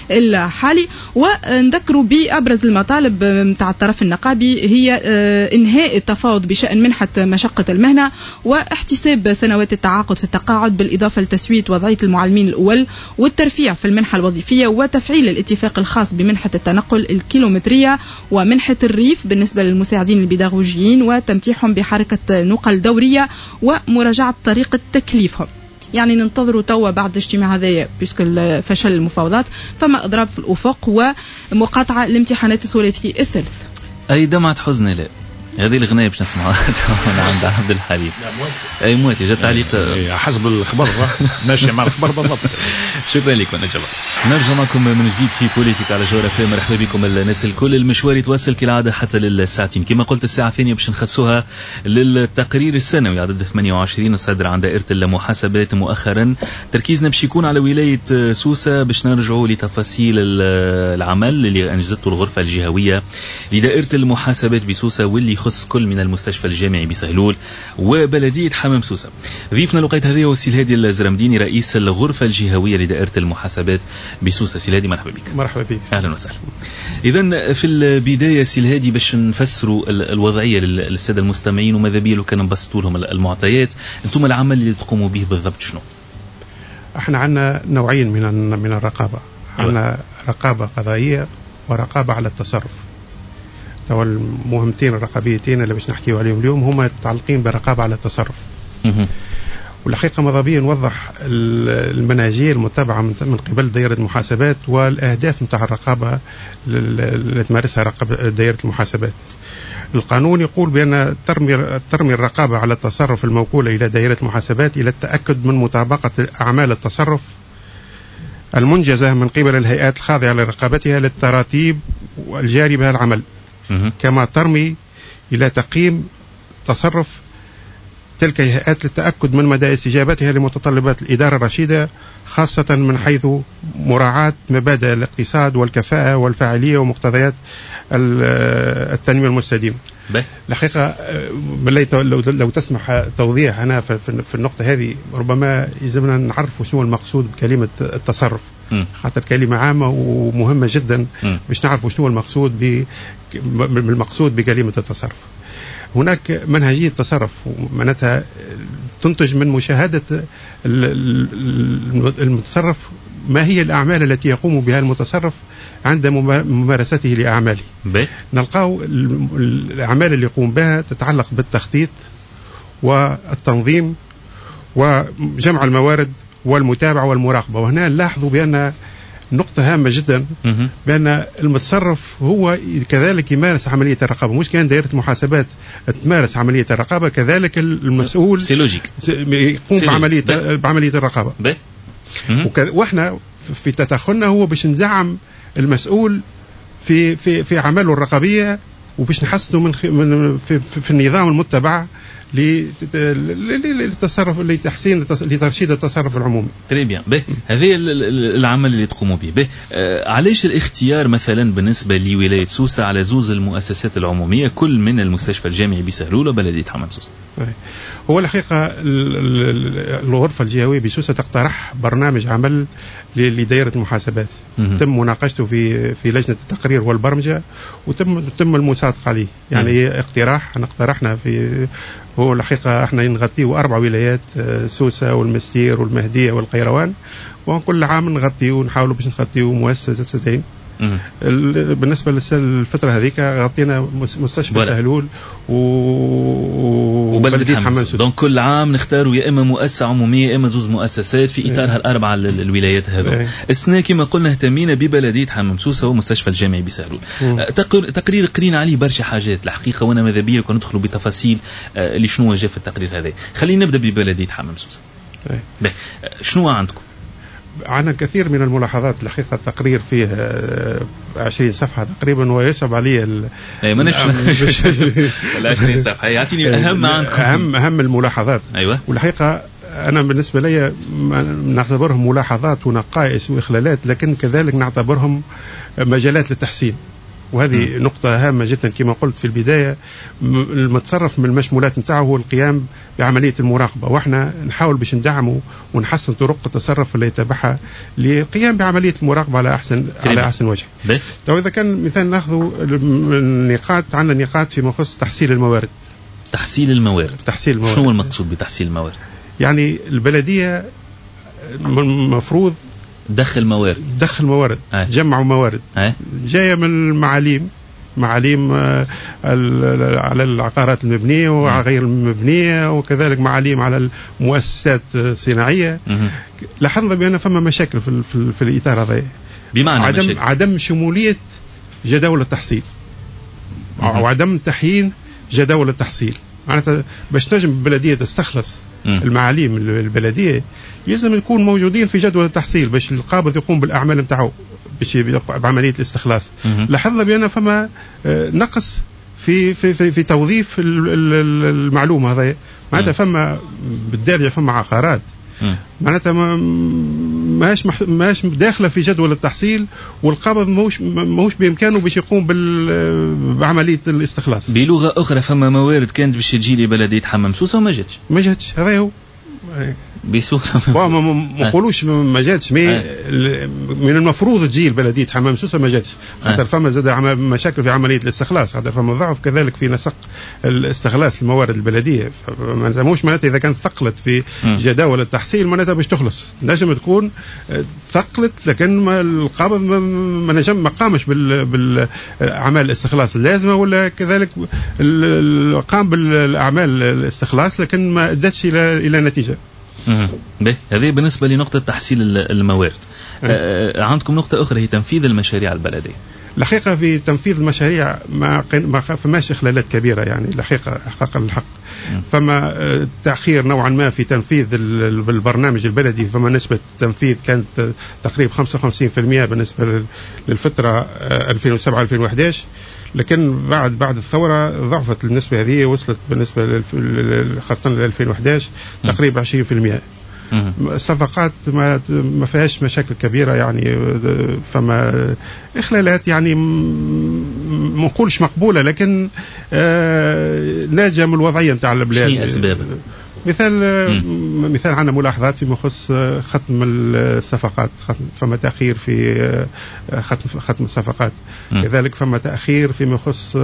الحالي. ونذكروا بأبرز المطالب متاع الطرف النقابي هي إنهاء التفاوض بشأن منحة مشقة المهنة واحتساب سنوات التعاقد في التقاعد بالإضافة لتسوية وضعية المعلمين الأول والترفيع في المنحة الوظيفية وتفعيل الاتفاق الخاص بمنحة التنقل الكيلومترية ومنحة الريف بالنسبة للمساعدين البيداغوجيين وتمتيحهم بحركة نقل دورية ومراجعة طريقة تكليفهم. يعني ننتظروا توا بعد الاجتماع هذايا بيسك فشل المفاوضات فما اضراب في الافق ومقاطعه الامتحانات الثلاثي الثالث. اي دمعة حزن لا هذه الغناية باش نسمعها عند عبد الحليم. اي مواتي جات تعليق حسب الخبر ماشي مع الخبر بالضبط. شكرا لكم نجم. نرجع معكم من جديد في بوليتيك على جوهر FM. مرحبا بكم الناس الكل. المشوار يتواصل كالعاده حتى للساعتين كما قلت. الساعه الثانيه باش نخصوها للتقرير السنوي عدد 28 الصادر عن دائره المحاسبات مؤخرا. تركيزنا باش يكون على ولايه سوسه باش نرجعوا لتفاصيل العمل اللي انجزته الغرفه الجهويه لدائره المحاسبات بسوسه واللي يخص كل من المستشفى الجامعي بسهلول وبلديه حمام سوسه. ضيفنا لقيت هذه هو سي الهادي الزرمديني رئيس الغرفه الجهويه لدائره المحاسبات بسوسه. سي الهادي مرحبا بك. مرحبا بك. اهلا وسهلا. اذا في البدايه سي الهادي باش نفسروا الوضعيه للساده المستمعين وماذا بيه لو كان نبسطوا لهم المعطيات. انتم العمل اللي تقوموا به بالضبط شنو؟ احنا عندنا نوعين من الرقابه. عندنا رقابه قضائيه ورقابه على التصرف. تو المهمتين الرقابيتين اللي باش نحكيوا عليهم اليوم هما متعلقين بالرقابه على التصرف. والحقيقه ماذا بيا نوضح المنهجيه المتبعه من قبل دائره المحاسبات والاهداف نتاع الرقابه اللي تمارسها دائره المحاسبات. القانون يقول بان ترمي الرقابه على التصرف الموكوله الى دائره المحاسبات الى التاكد من مطابقه اعمال التصرف المنجزه من قبل الهيئات الخاضعه لرقابتها للتراتيب الجاري بها العمل، كما ترمي إلى تقييم تصرف تلك الهيئات للتأكد من مدى استجابتها لمتطلبات الإدارة الرشيدة، خاصة من حيث مراعاة مبادئ الاقتصاد والكفاءة والفاعلية ومقتضيات التنمية المستدامة. الحقيقة لو تسمح توضيح أنا في النقطة هذه ربما يلزمنا نعرف شنو المقصود بكلمة التصرف، خاطر كلمة عامة ومهمة جدا باش نعرف شنو المقصود بكلمة التصرف. هناك منهجية تصرف معناتها تنتج من مشاهدة المتصرف ما هي الأعمال التي يقوم بها المتصرف عند ممارسته لأعماله. نلقاو الأعمال اللي يقوم بها تتعلق بالتخطيط والتنظيم وجمع الموارد والمتابعة والمراقبة. وهنا نلاحظوا بأن نقطة هامة جدا بأن المتصرف هو كذلك يمارس عملية الرقابة. مش كان دائرة المحاسبات تمارس عملية الرقابة، كذلك المسؤول يقوم بعملية الرقابة. واحنا في تدخلنا هو باش ندعم المسؤول في أعماله الرقابية وباش نحسنوا في النظام المتبع للتصرف لترشيد التصرف العمومي. تري بيان. هذه العمل اللي تقوموا به. علاش الاختيار مثلا بالنسبه لولايه سوسه على زوز المؤسسات العموميه كل من المستشفى الجامعي بسهلول وبلديه حمام سوسه؟ هو الحقيقه الغرفه الجهويه بسوسه تقترح برنامج عمل لدائره المحاسبات تم مناقشته في لجنه التقرير والبرمجه وتم المصادقه عليه. يعني اقتراح اقترحنا هو الحقيقة احنا نغطيه 4 ولايات، سوسة والمستير والمهدية والقيروان، وكل عام نغطيه ونحاولوا باش نغطيه مؤسستين. بالنسبة للفترة هذيك غطينا مستشفى سهلول وبلدية حمام سوسة. دونك كل عام نختاروا يا إما مؤسسة عمومية يا إما زوز مؤسسات في إطار هالأربعة الولايات هذو. السنة كما قلنا اهتمينا ببلدية حمام سوسة ومستشفى الجامعي بسهلول. تقرير قرينا عليه برشا حاجات الحقيقة، وأنا ماذا بيا كنا ندخلوا بتفاصيل اللي شنو جاء في التقرير هذا. خلينا نبدأ ببلدية حمام سوسة. شنو عندكم؟ عندنا كثير من الملاحظات. الحقيقة التقرير فيه 20 صفحة تقريبا ويصعب علي ما نفش 20 صفحة. يعطيني الأهم ما عندكم. أهم الملاحظات. أيوة. والحقيقة أنا بالنسبة لي نعتبرهم ملاحظات ونقائص وإخلالات، لكن كذلك نعتبرهم مجالات للتحسين. وهذه نقطة هامة جدا. كما قلت في البداية، المتصرف من المشمولات نتاعه هو القيام بعملية المراقبة، وإحنا نحاول باش ندعمه ونحسن طرق التصرف اللي يتبعها للقيام بعملية المراقبة على أحسن وجه. لو إذا كان مثال نأخذ النقاط، عندنا نقاط فيما يخص تحصيل الموارد. تحصيل الموارد. شنو المقصود بتحصيل الموارد؟ يعني البلدية مفروض دخل موارد جمعوا موارد جاية من المعاليم على العقارات المبنية وغير المبنية، وكذلك معاليم على المؤسسات الصناعية. لاحظنا بأن فما مشاكل في الإطار هذا، بمعنى عدم شمولية جداول التحصيل وعدم تحيين جداول التحصيل. معناتها باش تنجم البلدية تستخلص المعاليم البلدية يلزم يكون موجودين في جدول التحصيل باش القابض يقوم بالأعمال نتاعو باش بعملية الاستخلاص. لاحظنا بأن فما نقص في توظيف المعلومة هذا. معناتها فما بالدارجة فما عقارات معناتها ماهاش داخله في جدول التحصيل، والقابض ماهوش بامكانه باش يقوم بعمليه الاستخلاص. بلغه اخرى فما موارد كانت باش تجي لبلديه حمام سوسه وما جاتش. هذا هو بسهوله. ما نقولوش ما جاتش، من المفروض تجي البلديه حمام سوسه ما جاتش، خاطر فما زاد مشاكل في عمليه الاستخلاص، خاطر فما ضعف كذلك في نسق الاستخلاص الموارد البلديه. مش معناتها اذا كانت ثقلت في جداول التحصيل معناتها باش تخلص، نجم تكون ثقلت لكن القابض ما قامش بالاعمال الاستخلاص اللازمه، ولا كذلك قام بالاعمال الاستخلاص لكن ما ادتش الى نتيجه. هذه بالنسبة لنقطة تحصيل الموارد. عندكم نقطة أخرى هي تنفيذ المشاريع البلدية. الحقيقة في تنفيذ المشاريع ما فماش إخلالات كبيرة، يعني الحقيقة حقا الحق فما تأخير نوعا ما في تنفيذ البرنامج البلدي. فما نسبة تنفيذ كانت تقريبا 55% بالنسبة للفترة 2007-2011، لكن بعد الثورة ضعفت النسبة هذه، وصلت بالنسبة خاصة ل 2011 تقريبا 20%. الصفقات ما فيهاش مشاكل كبيرة، يعني فما إخلالات يعني ما نقولش مقبولة، لكن ناجم من الوضعية نتاع البلاد. شنو أسباب؟ مثال عندنا ملاحظات فيما يخص ختم الصفقات، فما تأخير في ختم الصفقات. كذلك فما تأخير فيما يخص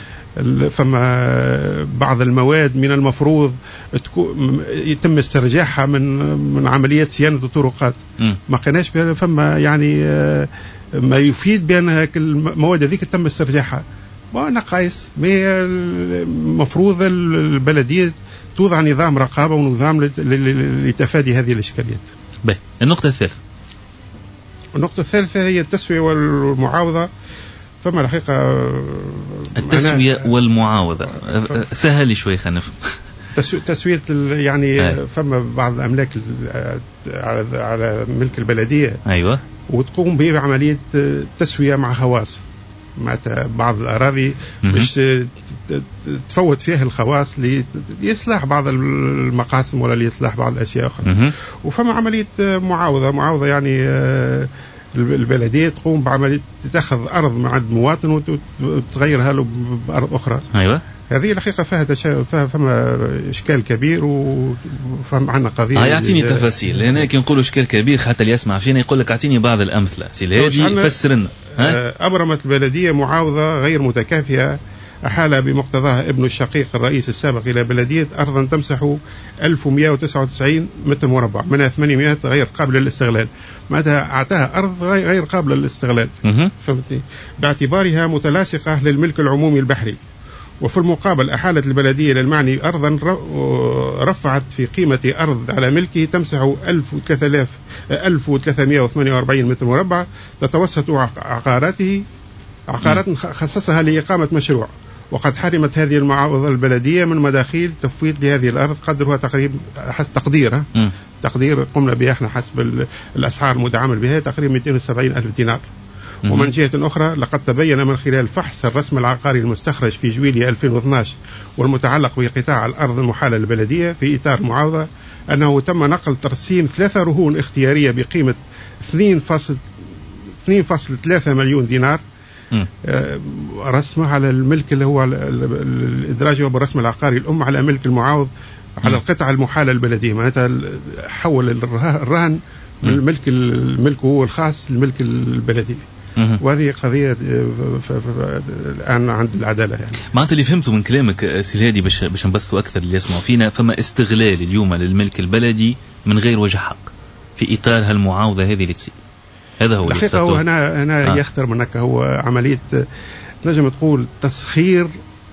فما بعض المواد من المفروض يتم استرجاعها من عمليات صيانة الطرقات، ما كانش فما يعني ما يفيد بأن المواد هذيك تم استرجاعها. نقايص المفروض البلدية توضع نظام رقابة ونظام لتفادي هذه الإشكاليات. النقطة الثالثة هي التسوية والمعاوضة. فما الحقيقة التسوية والمعاوضة سهل شوي خلينا نفهم. تسوية يعني فما بعض الأملاك على ملك البلدية، أيوة، وتقوم به بعملية تسوية مع خواص. معناتها بعض الأراضي باش تفوت فيها الخواص لإصلاح بعض المقاسم ولا لإصلاح بعض الأشياء أخرى. وفما عملية معاوضة يعني البلدية تقوم بعملية تأخذ أرض من عند مواطن وتغيرها له بأرض أخرى. أيوة، هذه الحقيقة فما إشكال كبير، وفهم عنا قضية. يعطيني تفاصيل هنا كي نقولوا إشكال كبير، حتى اللي يسمع فينا يقول لك أعطيني بعض الأمثلة. سيدي فسرنا. أبرمت البلدية معاوضة غير متكافئة أحال بمقتضاها ابن الشقيق الرئيس السابق إلى بلدية أرضا تمسح 1199 متر مربع، منها 800 غير قابلة للاستغلال. معناتها أعطاها أرض غير قابلة للاستغلال، فهمتني، باعتبارها متلاصقة للملك العمومي البحري. وفي المقابل أحالت البلدية للمعني أرضا رفعت في قيمة أرض على ملكه تمسح 1348 متر مربع، تتوسط عقارات خصصها لإقامة مشروع. وقد حرمت هذه المعاوضة البلدية من مداخيل تفويض لهذه الأرض قدرها تقريبا حسب تقدير قمنا به احنا حسب الأسعار المتعامل بها تقريبا 270 ألف دينار. ومن جهة أخرى لقد تبين من خلال فحص الرسم العقاري المستخرج في جويلية 2012 والمتعلق بقطاع الأرض المحالة للبلدية في إطار المعاوضة أنه تم نقل ترسيم 3 رهون اختيارية بقيمة 2.3 مليون دينار، رسمه على الملك اللي هو الإدراج بالرسم العقاري الأم على ملك المعاوض على القطعة المحالة البلدية، معناتها حول الرهن من الملك هو الخاص للملك البلدي. وهذه قضية الآن عند العدالة يعني. معناتها اللي فهمته من كلامك سي الهادي باش نبسطوا أكثر اللي يسمعوا فينا، فما استغلال اليوم للملك البلدي من غير وجه حق في إطار هالمعاوضة هذه اللي تصير. هذا هو الحقيقة. هو هنا يخطر منك هو عملية نجم تقول تسخير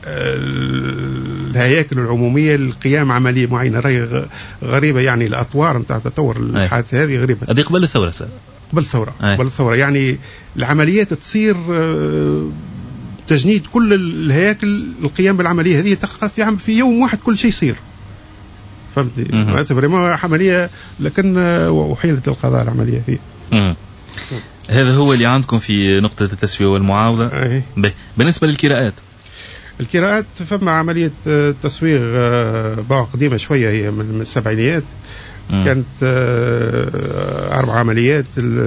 الهياكل العمومية للقيام عملية معينة راهي غريبة، يعني الأطوار نتاع تطور الحادثة هذه غريبة. هذه قبل الثورة صار. قبل الثورة يعني العمليات تصير تجنيد كل الهياكل القيام بالعملية هذه تقع في يوم واحد كل شيء يصير. فهمتني؟ ما عملية لكن وحيلة القضاء العملية هذه. هذا هو اللي عندكم في نقطة التسوية والمعاوضة. بالنسبة للكراءات، الكراءات فما عملية تسويغ قديمة شوية، هي من السبعينيات. كانت 4 عمليات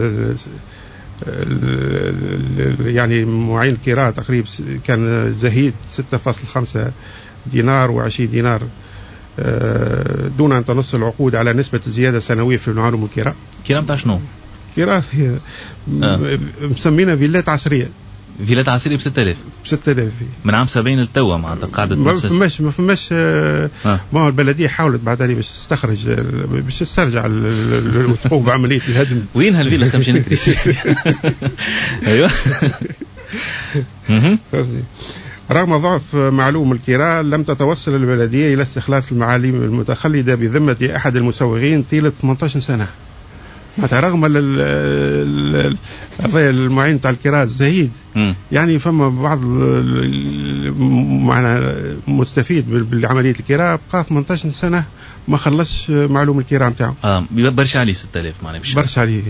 يعني معين الكراء تقريبا كان زهيد 6.5 دينار و20 دينار دون أن تنص العقود على نسبة الزيادة السنوية في المعلوم الكراء. كراء بتاع شنو؟ كراء مسمينا فيلات عصرية. فيلات عصرية ب 6000 من عام 70 للتوا معناتها قاعدة ما فماش ما هو البلدية حاولت بعد ذلك باش تسترجع وتقوم بعملية الهدم. وين هالفيلا 50 نكري؟ ايوه. رغم ضعف معلوم الكراء لم تتوصل البلدية إلى استخلاص المعاليم المتخلدة بذمة أحد المسوغين طيلة 18 سنة. رغم المعين تاع الكراء الزهيد يعني فما بعض معنا مستفيد بالعملية الكراء بقى 18 سنة ما خلصش معلوم الكراء نتاعو. برشا عليه 6000 معناها برشا عليه.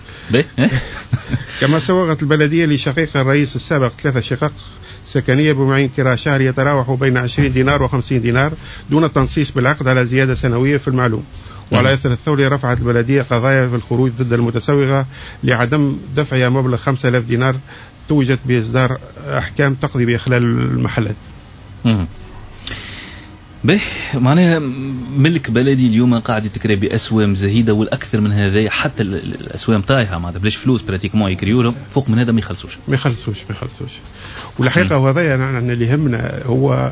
كما سوغت البلدية لشقيق الرئيس السابق 3 شقق سكنية بمعين كراء شهري يتراوح بين 20 دينار و50 دينار دون التنصيص بالعقد على زيادة سنوية في المعلوم. وعلى أثر الثورة رفعت البلدية قضايا في الخروج ضد المتسوغة لعدم دفعها مبلغ 5000 دينار توجت بإصدار أحكام تقضي بإخلال المحلات. به معناها ملك بلدي اليوم قاعد يتكرى بأسوام زهيدة، والأكثر من هذا حتى الأسوام طايحة معناتها بلاش فلوس براتيكمون يكريولهم، فوق من هذا ما يخلصوش. والحقيقة هو هذا يعني اللي يهمنا هو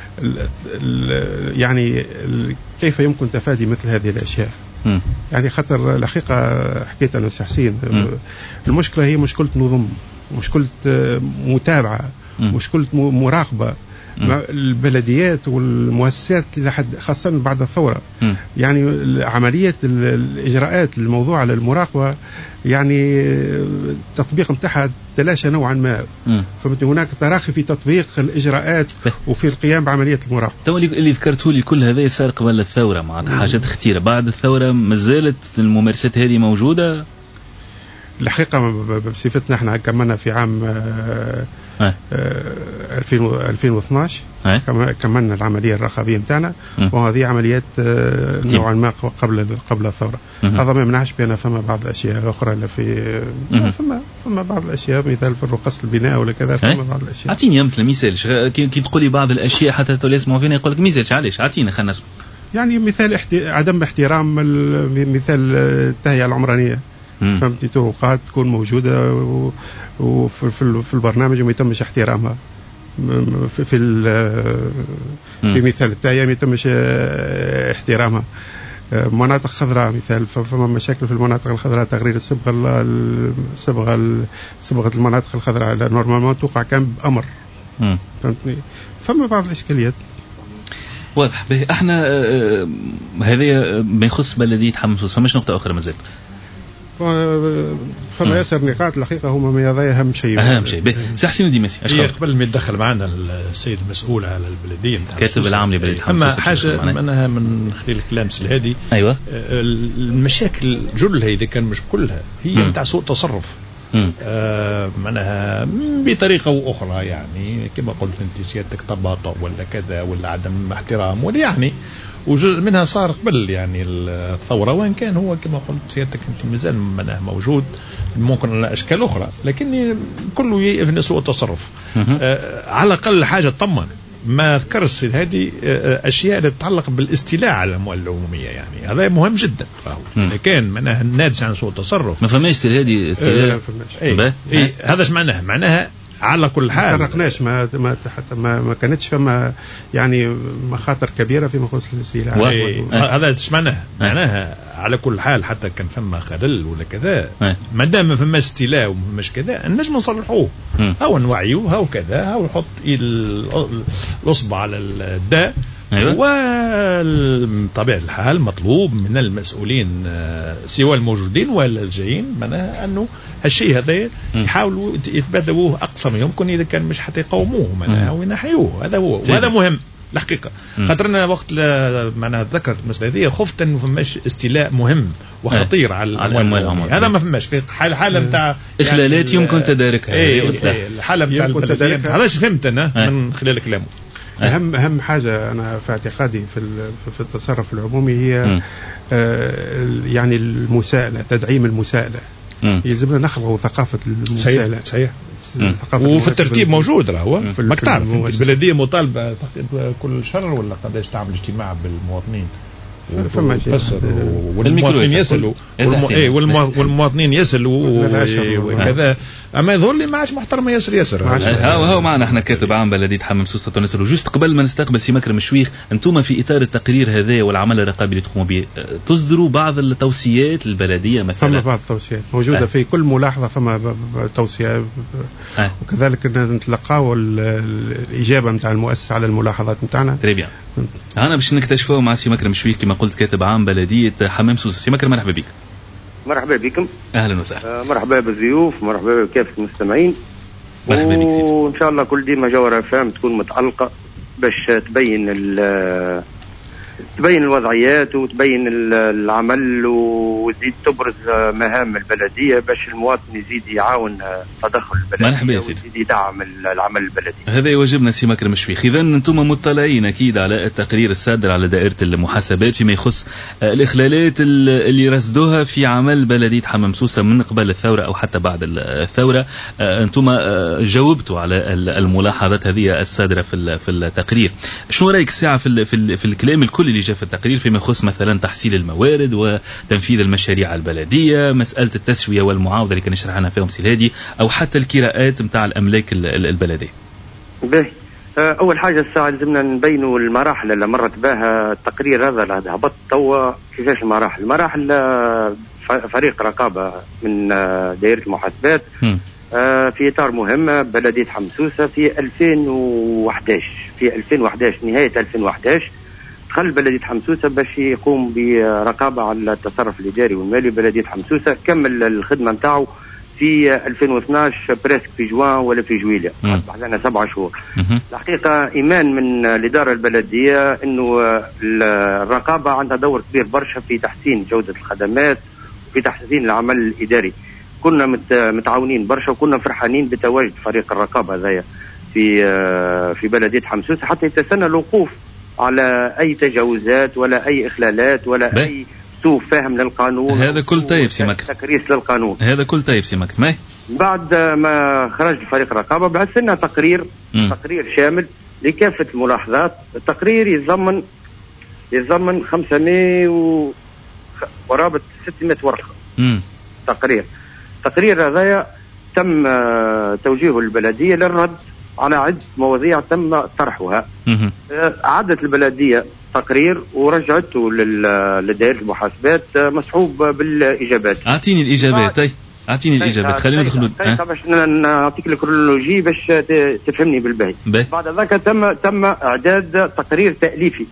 يعني كيف يمكن تفادي مثل هذه الأشياء. يعني خاطر الحقيقة حكيت أنا حسين المشكلة هي مشكلة نظم، مشكلة متابعة، مشكلة مراقبة. البلديات والمؤسسات خاصة بعد الثورة يعني عملية الإجراءات الموضوع على المراقبة يعني التطبيق متاعها تلاشى نوعا ما. فهمت هناك تراخي في تطبيق الإجراءات وفي القيام بعملية المراقبة. تو اللي ذكرته لي كل هذا صار قبل الثورة معناتها حاجات اختيرة. بعد الثورة ما زالت الممارسات هذه موجودة. الحقيقة بصفتنا احنا كملنا في عام 2012 كملنا العملية الرقابية متاعنا، وهذه عمليات نوعا ما قبل الثورة. هذا ما يمنعش بأن فما بعض الأشياء الأخرى اللي في فما بعض الأشياء مثال في الرخص البناء ولا كذا. فما بعض الأشياء. أعطيني مثال كي تقولي بعض الأشياء حتى تو يسمعوا فينا يقول لك مثال علاش أعطينا خلينا نسمع. يعني مثال عدم احترام مثال التهيئة العمرانية. فهمتي طرقات تكون موجودة وفي البرنامج وما يتمش احترامها. في مثال التهيئة ما يتمش احترامها. مناطق خضراء مثال فما مشاكل في المناطق الخضراء، تغيير صبغة المناطق الخضراء نورمالمون توقع كان بأمر. فهمتني؟ فما بعض الإشكاليات. واضح. احنا هذا ما يخص بلدية حمص، فماش نقطة أخرى مازال. فما ياسر نقاط الحقيقة هما ما أهم شيء. سي حسين ديماسي قبل ما يتدخل معنا السيد المسؤول على البلدية كاتب العام لبلدية حمص. أما حاجة منها من خلال الكلام الهادي. أيوة. المشاكل جلها إذا كان مش كلها هي متاع سوء تصرف. معناها بطريقة أخرى يعني كما قلت أنت سيادتك تباطؤ ولا كذا ولا عدم احترام ولا يعني، وجزء منها صار قبل يعني الثورة، وإن كان هو كما قلت سيادتك أنت مازال منه موجود ممكن على أشكال أخرى، لكن كله يفني سوء التصرف. على الأقل حاجة تطمن ما ذكر السيد هذه أشياء تتعلق بالاستيلاء على الأموال العمومية، يعني هذا مهم جدا. إذا كان معناها الناتج عن سوء التصرف ما فماش سيد هذه استيلاء. هذا ايش معناها على كل حال ما فرقناش حتى ما كانتش فما يعني مخاطر كبيره فيما يخص الاستيلاء. هذا ايش معناها على كل حال حتى كان فما خلل ولا كذا ما دام ما فما استيلاء وما فماش كذا نجم نصلحوه او نوعيوه او كذا او نحط الاصبع على الداء. وطبيعة الحال مطلوب من المسؤولين سواء الموجودين ولا الجايين معناها أنه هالشيء هذا يحاولوا يتبادلوه أقصى ما يمكن إذا كان مش حتى يقوموه معناها وينحيوه. هذا هو وهذا مهم الحقيقة. خاطرنا وقت معناها ذكرت المسألة هذه خفت أنه فماش استيلاء مهم وخطير على الأموال. هذا ما فماش في حالة متاع إخلالات يمكن تداركها. الحالة متاع البلديات هذا فهمت أنا من خلال كلامه. أهم حاجة أنا في اعتقادي في التصرف العمومي هي يعني المساءلة، تدعيم المساءلة. يلزمنا نخلق ثقافة المساءلة. صحيح. وفي الترتيب موجود راهو ما تعرف البلدية مطالبة كل شهر ولا قداش تعمل اجتماع بالمواطنين والمواطنين يسألوا والمواطنين يسألوا وكذا. اما يظهر لي ما عادش محترمه ياسر. هاو معنا احنا كاتب عام بلديه حمام سوسه تونس. وجوست قبل ما نستقبل سي مكرم الشويخ، انتم في اطار التقرير هذا والعمل الرقابي اللي تقوموا به تصدروا بعض التوصيات للبلديه مثلا؟ فما بعض التوصيات موجوده في كل ملاحظه، فما توصيه وكذلك نتلقاو الاجابه نتاع المؤسسه على الملاحظات نتاعنا. تري بيان. انا باش نكتشفوا مع سي مكرم الشويخ كما قلت كاتب عام بلديه حمام سوسه. سي مكرم مرحبا بك. مرحبا بكم. اهلا وسهلا. مرحبا بالضيوف، مرحبا بكافه المستمعين. مرحبا بك سيدي. وان شاء الله كل ديما جوهرة فهم تكون متعلقه باش تبين الوضعيات وتبين العمل وتزيد تبرز مهام البلديه باش المواطن يزيد يعاون تدخل البلديه ويزيد يدعم العمل البلدي. هذا يواجبنا سي مكرم الشويخ. اذا انتم مطلعين اكيد على التقرير الصادر على دائره المحاسبات فيما يخص الاخلالات اللي رصدوها في عمل بلديه حمام سوسه من قبل الثوره او حتى بعد الثوره. انتم جاوبتوا على الملاحظات هذه الصادره في التقرير. شنو رايك الساعه في الكلام الكل اللي جاء في التقرير فيما يخص مثلا تحصيل الموارد وتنفيذ المشاريع البلديه، مساله التسويه والمعاوضه اللي كان يشرحنا فيهم سي الهادي، او حتى الكراءات نتاع الاملاك البلديه؟ باهي. اول حاجه الساعه لازمنا نبينوا المراحل اللي مرت بها التقرير هذا اللي هبط توا. كيفاش المراحل فريق رقابه من دائره المحاسبات في اطار مهمه بلديه حمام سوسه في 2011 نهايه 2011 دخل بلديه حمام سوسه باش يقوم برقابه على التصرف الاداري والمالي بلديه حمام سوسه. كمل الخدمه نتاعو في 2012 بريسك في جوان ولا في جويليا، بعد لنا 7 شهور. الحقيقه ايمان من الاداره البلديه انه الرقابه عندها دور كبير برشا في تحسين جوده الخدمات وفي تحسين العمل الاداري. كنا متعاونين برشا وكنا فرحانين بتواجد فريق الرقابه هذايا في بلديه حمام سوسه حتى يتسنى الوقوف على أي تجاوزات ولا أي إخلالات ولا أي سوء فهم للقانون. هذا كل طيب سي مكرم. تكريس للقانون. هذا كل طيب سي مكرم. بعد ما خرج فريق الرقابة بعث لنا تقرير شامل لكافة الملاحظات. التقرير يتضمن 500 وقرابة 600 ورقة. تقرير هذا تم توجيهه البلدية للرد على عدة مواضيع تم طرحها. عدت البلدية تقرير ورجعته لدائرة المحاسبات مسحوب بالإجابات. أعطيني الإجابات. خلينا ندخل باش نعطيك الكرونولوجي باش تفهمني بالباهي. بعد ذلك تم إعداد تقرير تأليفي.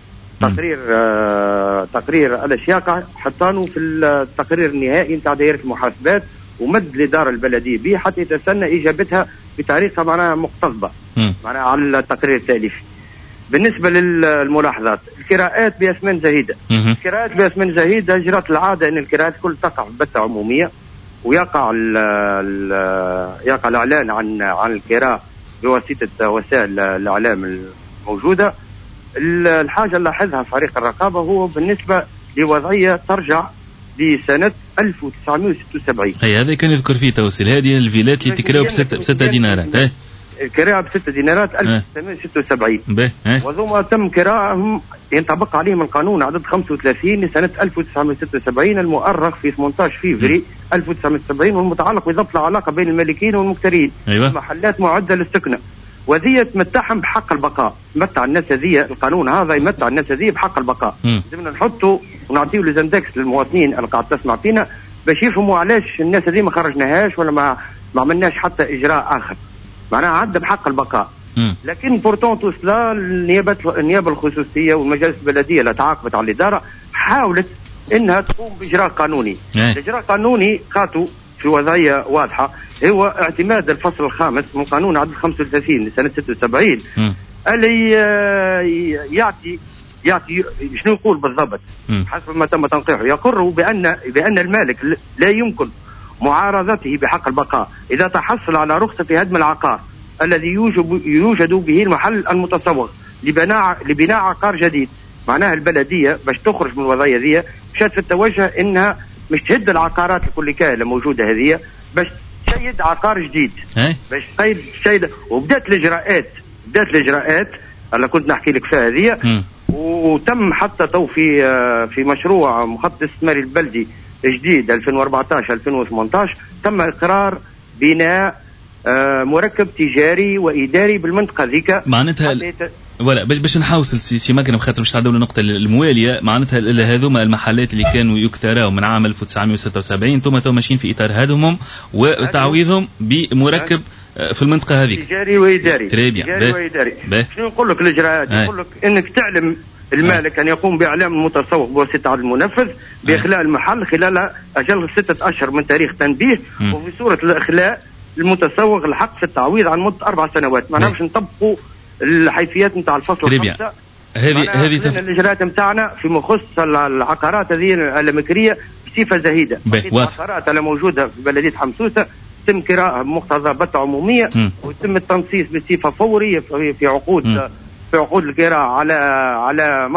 تقرير الأشياء حطانه في التقرير النهائي نتاع دائرة المحاسبات ومد الإدارة البلدية به حتى يتسنى إجابتها بطريقة معناها مقتصبة معناها على التقرير التأليفي. بالنسبة للملاحظات، الكراءات بأثمان زهيدة. الكراءات بأثمان زهيدة جرت العادة أن الكراءات كل تقع في بثة عمومية ويقع الإعلان عن الكراء بواسطة وسائل الإعلام الموجودة. الحاجة اللي لاحظها فريق الرقابة هو بالنسبة لوضعية ترجع لسنة 1976. هذا كان يذكر فيه توصيل هذه الفيلات اللي تكراو ب6 دينارات. الكراء ب6 دينارات 1976. وذوما تم كراءهم ينطبق عليهم القانون عدد 35 لسنة 1976 المؤرخ في 18 فيفري 1970 والمتعلق بضبط العلاقة بين المالكين والمكترين. محلات معدة للسكنة، وذي تمتعهم بحق البقاء. متع الناس هذه، القانون هذا يمتع الناس هذه بحق البقاء. لازمنا نحطوا ونعطيه لزندكس للمواطنين اللي قاعد تسمع فينا باش يفهموا علاش الناس هذه ما خرجناهاش ولا ما عملناش حتى اجراء اخر، معناها عندها بحق البقاء. لكن بورتون توصلا النيابه الخصوصيه والمجالس البلديه اللي تعاقبت على الاداره حاولت انها تقوم باجراء قانوني. الاجراء القانوني قاتوا في وضعيه واضحه، هو اعتماد الفصل الخامس من قانون عدد 35 لسنه 76 اللي يعطي شنو يقول بالضبط حسب ما تم تنقيحه. يقر بان المالك لا يمكن معارضته بحق البقاء اذا تحصل على رخصه في هدم العقار الذي يوجد به المحل المتصوغ لبناء عقار جديد. معناها البلديه باش تخرج من الوضعيه ذي مشات في التوجه انها مش تهد العقارات الكليكيه اللي موجوده هذه باش تشيد عقار جديد، باش تشيد. وبدات الاجراءات انا كنت نحكي لك فيها هذه. وتم حتى تو في مشروع مخطط استثماري البلدي جديد 2014 2018 تم اقرار بناء مركب تجاري واداري بالمنطقه ذيك. معناتها ولا باش نحاوصل سي مكرم خاطر باش تعدوا النقطه المواليه. معناتها هذوما المحلات اللي كانوا يكتراو من عام 1976 ثم ماشيين في اطار هدمهم وتعويضهم بمركب في المنطقه هذيك تجاري واداري. تجاري واداري. شنو نقول لك الاجراءات؟ يقول لك انك تعلم المالك ان يقوم باعلام المتصوغ بواسطه المنفذ باخلاء المحل خلال اجل 6 اشهر من تاريخ تنبيه، وفي صوره الاخلاء المتصوغ الحق في التعويض عن مده 4 سنوات. معناها باش نطبقوا الحيثيات نتاع الفصل الخامسة. هذه الاجراءات نتاعنا في مخص العقارات هذه المكريه بصفه زهيده. العقارات اللي موجوده في بلديه حمصوسه تم كراءها بمقتضى بتة عموميه ويتم التنصيص بصفه فوريه في عقود الكراء على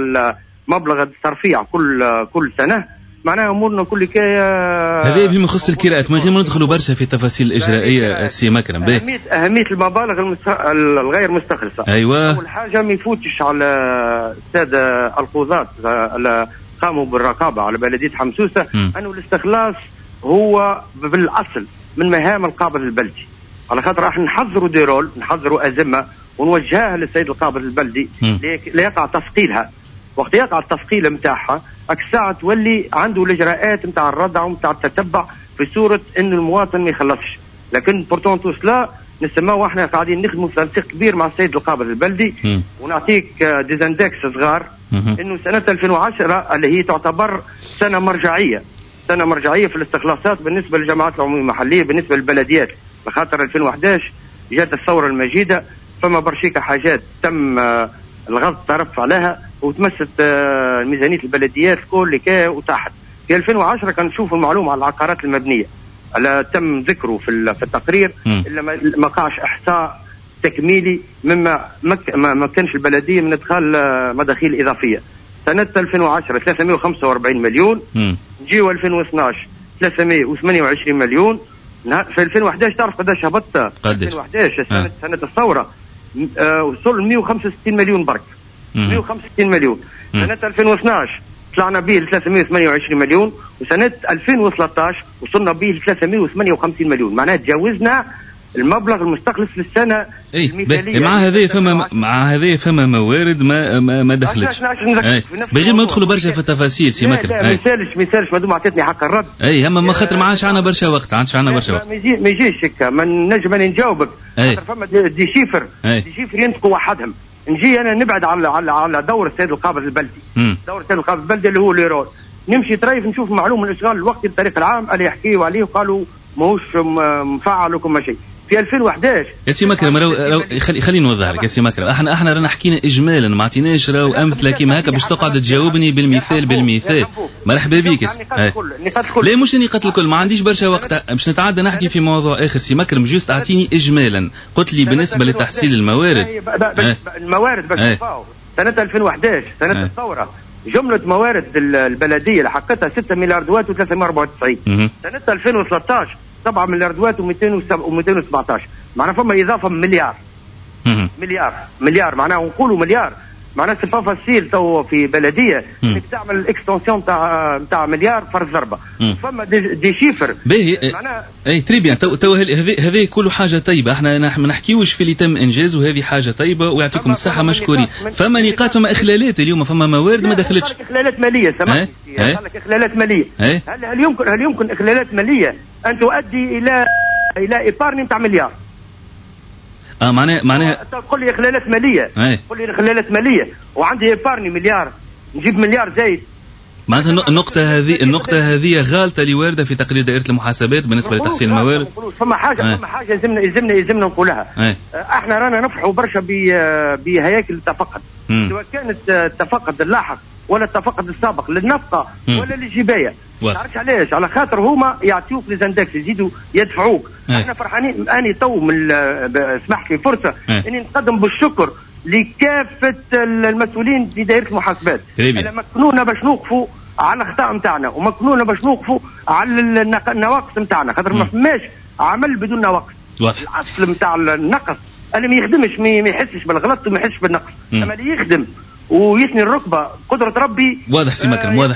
مبلغ الترفيع كل سنه. معناها امورنا كل هذا فيما يخص الكراءات. ما غير ما ندخلوا برشا في التفاصيل الاجرائيه سي مكرم. اهميه المبالغ الغير مستخلصه. ايوه. اول حاجه ما يفوتش على الساده القضاة اللي قاموا بالرقابه على بلديه حمصوسه انه الاستخلاص هو بالاصل من مهام القابض البلدي، على خاطر راح نحضروا ديرول، نحضروا ازمه ونوجهها للسيد القابض البلدي ليقع تثقيلها. وقت يقع التثقيل نتاعها الساعه تولي عنده الاجراءات نتاع الردع ونتاع التتبع في صوره انه المواطن ما يخلصش. لكن بورتون توسلا نسمعوا احنا قاعدين نخدموا في تنسيق كبير مع السيد القابض البلدي. ونعطيك ديزاندكس صغار انه سنه 2010 اللي هي تعتبر سنه مرجعيه في الاستخلاصات بالنسبه للجماعات العموميه المحليه بالنسبه للبلديات، لخاطر 2011 جات الثوره المجيده فما برشيكه حاجات تم الغض الطرف عليها وتمست ميزانيه البلديات الكل كا وتحت. في 2010 كان نشوف المعلومه على العقارات المبنيه اللي تم ذكره في التقرير الا ما قاعش احصاء تكميلي مما ما كانش البلديه من ادخال مداخيل اضافيه. سنه 2010 345 مليون، نجيو 2012 328 مليون. في 2011 تعرف قداش هبط؟ 2011 سنه الثوره وصل 165 مليون برك. 165 مليون. سنة 2012 طلعنا به ل 328 مليون، وسنة 2013 وصلنا به ل 358 مليون. معناها تجاوزنا المبلغ المستخلص في السنة المثالية. مع هذه فما موارد ما دخلتش. بغير ما ندخلوا برشا في التفاصيل سي مكرم. مثالش ما دام عطيتني حق الرد. ما خاطر ما عادش عندنا برشا وقت. ما يجيش هكا ما نجم نجاوبك. خاطر فما دي شيفر ينطقوا وحدهم. نجي انا نبعد على دور السيد القابض البلدي. دور السيد القابض البلدي اللي هو ليرول. نمشي طريف نشوف معلومه الاشغال الوقتي بالطريق العام اللي يحكيوا عليه وقالوا ماهوش مفعل وكل شيء. في 2011 يا سي مكرم خليني نوضح لك يا سي مكرم. احنا رانا حكينا اجمالا ما عطيناش راهو امثله كيما هكا باش تقعد تجاوبني بالمثال. مرحبا بك. لا مش نقاط الكل ما عنديش برشا وقت باش نتعدى نحكي في موضوع اخر. سي مكرم جوست اعطيني اجمالا. قلت لي بالنسبه لتحصيل الموارد الموارد باش نفاو سنه 2011 سنه الثوره جمله موارد البلديه اللي حقتها 6 مليار دوات و394. سنه 2013 7 مليار دوات و217. معناها فما اضافه من مليار معناها نقولوا مليار معناها سي با فاسيل تو في بلديه انك تعمل الاكستنسيون تاع مليار فرز ضربه فما دي شيفر معناها اي تري بيان تو هذه كل حاجه طيبه. احنا ما نحكيوش في اللي تم انجازه وهذه حاجه طيبه ويعطيكم الصحه مشكورين. فما نقاط فما اخلالات اليوم فما موارد ما دخلتش. اخلالات ماليه سامحني قال لك اخلالات ماليه. هل يمكن اخلالات ماليه ان تؤدي الى ايبارني نتاع مليار؟ معناها تقول لي اخلالات ماليه تقول لي اخلالات ماليه وعندي ايبارني مليار نجيب مليار زايد. معناتها النقطة هذه غالطة اللي واردة في تقرير دائرة المحاسبات بالنسبة لتحسين الموارد. فما حاجة يلزمنا نقولها. احنا رانا نفرحوا برشا بهياكل التفقد سواء كانت التفقد اللاحق ولا التفقد السابق للنفقة ولا للجباية. تعرفش علاش؟ على خاطر هما يعطيوك ليزاندكس يزيدوا يدفعوك. احنا فرحانين. اني تو من اسمح لي فرصة اني نقدم بالشكر لكافة المسؤولين في دائرة المحاسبات اللي مكنونا باش نوقفوا على الاخطاء نتاعنا ومكنونا باش نوقفوا على النواقص نتاعنا خاطر ما فماش عمل بدون نواقص. الاصل نتاع النقص اللي ما يخدمش ما يحسش بالغلط وما يحسش بالنقص اما اللي يخدم ويثني الركبه قدره ربي. واضح سي مكرم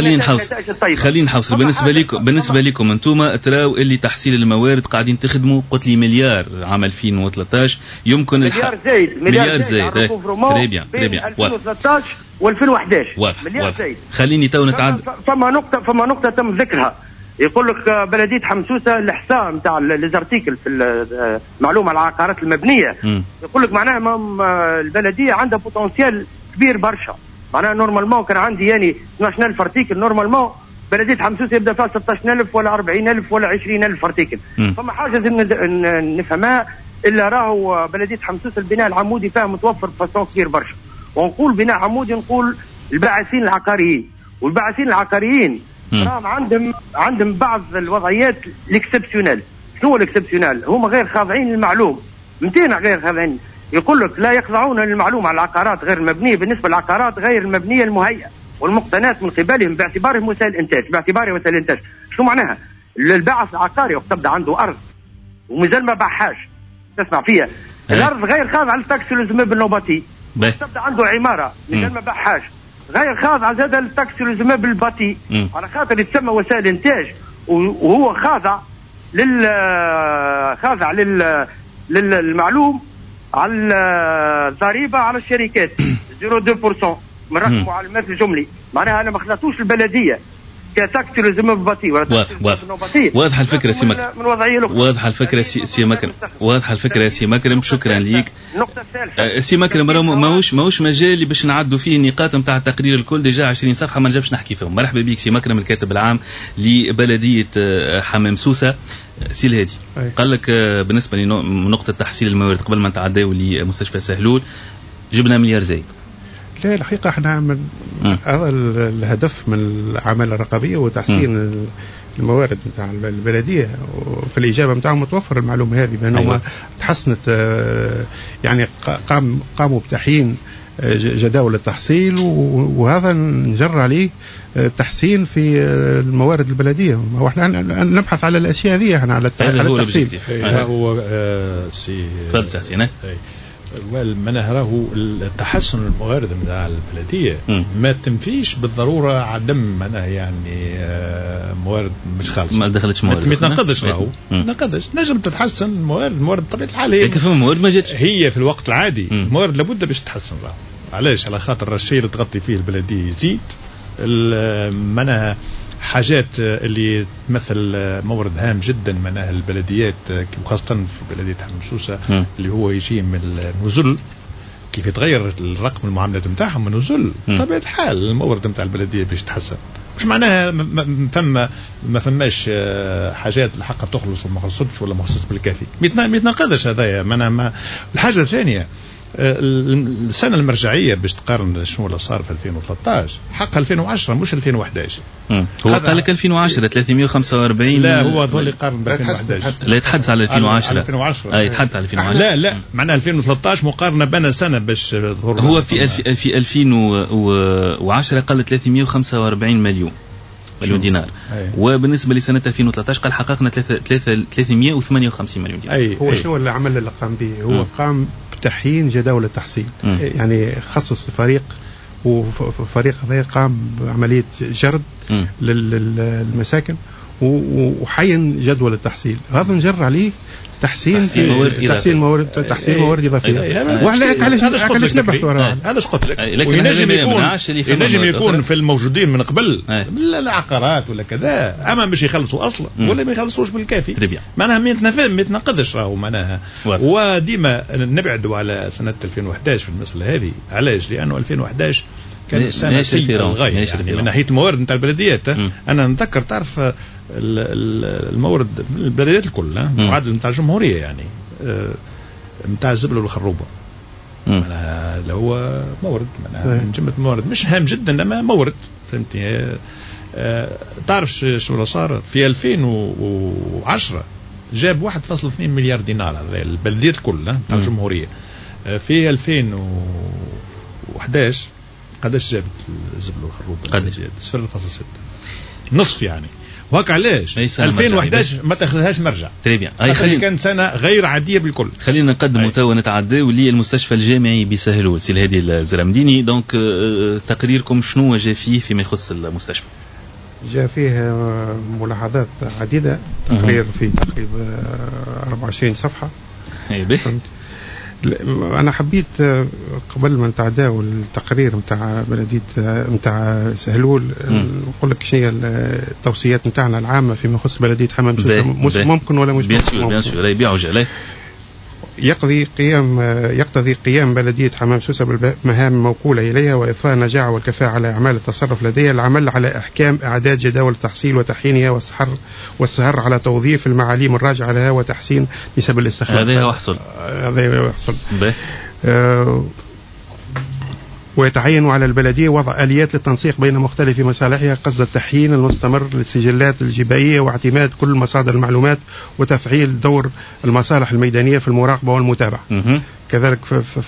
خلينا نحوصل بالنسبه لكم انتم تراو اللي تحصيل الموارد قاعدين تخدموا قلت لي مليار عام 2013 يمكن مليار زايد تري بيان 2013 و2011 مليار زايد. خليني تو نتعدى فما نقطه تم ذكرها يقول لك بلديه حمسوسه الاحصاء نتاع ليزارتيكل في المعلومه على العقارات المبنيه يقول لك معناها البلديه عندها بوتنسيال كبير برشا. معناها نورمالمون كان عندي يعني 12000 ارتيكل نورمالمون بلديه حمسوسه يبدا فيها 16000 ولا 40000 ولا 20000 ارتيكل. فما حاجه لازم نفهمها الا راهو بلديه حمسوسه البناء العمودي فيها متوفر بفاسون كبير برشا. ونقول بناء عمودي نقول الباعثين العقاريين والباعثين العقاريين راهم عندهم بعض الوضعيات الاكسبسيونيل. شنو هو الاكسبسيونيل؟ هما غير خاضعين للمعلوم 200 غير خاضعين. يقول لك لا يخضعون للمعلومة على العقارات غير المبنية بالنسبة للعقارات غير المبنية المهيئة والمقتنات من قبلهم باعتبارهم وسائل إنتاج. شنو معناها؟ الباعث العقاري وقت تبدا عنده أرض ومازال ما باعهاش تسمع فيها الأرض غير خاضعة للتاكس والزمام النوباتي. تبدا عنده عمارة مازال ما باعهاش غير خاضعة زاد للتاكس والزمام الباتي على خاطر يتسمى وسائل إنتاج وهو خاضع للمعلوم على الضريبه على الشركات 0.2% من رقم معلومات الجملي. معناها انا ما خلطوش البلديه كتاكسي لازم باتي ولا واضحه الفكره سي مكرم. واضحه الفكره سي مكرم شكرا ليك. النقطه الثالثه سي مكرم ماهوش مجال اللي باش نعدوا فيه النقاط نتاع التقرير الكل ديجا 20 صفحه ما نجمش نحكي فيهم. مرحبا بك سي مكرم الكاتب العام لبلديه حمام سوسه. سي الهادي قال لك بالنسبه لنقطه تحصيل الموارد قبل ما نتعداو لمستشفى سهلول جبنا مليار زايد. لا الحقيقة احنا هذا الهدف من العمل الرقابية وتحسين الموارد نتاع البلدية في الإجابة نتاعهم متوفر المعلومة هذه بأنهم تحسنت يعني قاموا بتحيين جداول التحصيل وهذا نجر عليه تحسين في الموارد البلدية. واحنا نبحث على الأشياء هذه احنا على التحصيل. هو سي والمنه راهو التحسن الموارد نتاع البلديه ما تنفيش بالضروره عدم منها يعني موارد مش خالصه ما دخلتش موارد ما تنقضش راهو نقدش نجم تتحسن الموارد بطبيعه الحال هي كيف الموارد ما جاتش هي في الوقت العادي الموارد لابد باش تتحسن راهو. علاش؟ على خاطر الشيء اللي تغطي فيه البلديه يزيد منها حاجات اللي تمثل مورد هام جدا منها البلديات خاصة في بلدية حمسوسة اللي هو يجي من النزل كيف يتغير الرقم المعاملات نتاعهم من نزل طبيعة الحال المورد نتاع البلدية باش يتحسن. مش معناها ما فماش حاجات الحق تخلص وما خلصتش ولا ما خلصتش بالكافي ميتناقضش هذايا. ما الحاجة الثانية السنة المرجعية باش تقارن شنو اللي صار في 2013 حق 2010 مش 2011. هو قال لك 2010 345 لا هو ظل يقارن ب 2011 لا يتحدث على 2010 يتحدث على 2010 لا معناها 2013 مقارنة بين سنة باش هو في 2010 قال 345 مليون مليون دينار. وبالنسبة لسنة 2013 قال حققنا 358 مليون دينار. هو شو اللي عمل اللي قام به؟ هو قام بتحيين جداول التحصيل. يعني خصص فريق، وفريق هذا قام بعملية جرد للمساكن وحين جدول التحصيل. هذا نجر عليه تحسين موارد إضافية. علاش نبحثوا عنه؟ هذا قلت لك. ينجم يكون في الموجودين من قبل لا العقارات ولا كذا، أما مش يخلصوا أصلا ولا ما يخلصوش بالكافي. معناها ما يتنقذش راهو معناها. وديما نبعدوا على سنة 2011 في المسألة هذه. علاش؟ لأنه 2011 كانت سنة سيئة للغاية يعني من ناحية الموارد نتاع البلديات. أنا نتذكر تعرف المورد البلديات الكل معادل نتاع الجمهورية يعني نتاع الزبلة والخروبة، معناها اللي هو مورد معناها من جملة الموارد مش هام جدا أما مورد، فهمتني؟ تعرف شو صار في 2010 جاب 1.2 مليار دينار هذا البلديات كلها نتاع الجمهورية. في 2011 قداش جابت الزبلة والخروبة؟ 0.6 نصف يعني. وهك علاش 2011 ما تاخذهاش مرجع. خلينا كانت سنه غير عاديه بالكل. خلينا نقدموا تو نتعداو للمستشفى الجامعي بسهلول. سي الهادي الزرمديني، دونك تقريركم شنو جاء فيه فيما يخص المستشفى؟ جاء فيه ملاحظات عديده، تقرير في تقريبا 24 صفحه. أنا حبيت قبل ما نتعداو التقرير متاع بلدية متاع سهلول نقول لك شنو هي التوصيات متاعنا العامة فيما يخص بلدية حمام سوسة. ممكن ولا مش ممكن؟ بيان سور يبيعوا جلاله. يقتضي قيام بلدية حمام سوسة بالمهام الموكولة إليها وإضفاء النجاعة والكفاءة على أعمال التصرف لديها، العمل على إحكام إعداد جداول التحصيل وتحيينها والسهر على توظيف المعاليم الراجعة لها وتحسين نسب الاستخلاص. هذا يحصل. ويتعين على البلدية وضع آليات للتنسيق بين مختلف مصالحها قصد التحيين المستمر للسجلات الجبائية واعتماد كل مصادر المعلومات وتفعيل دور المصالح الميدانية في المراقبة والمتابعة. كذلك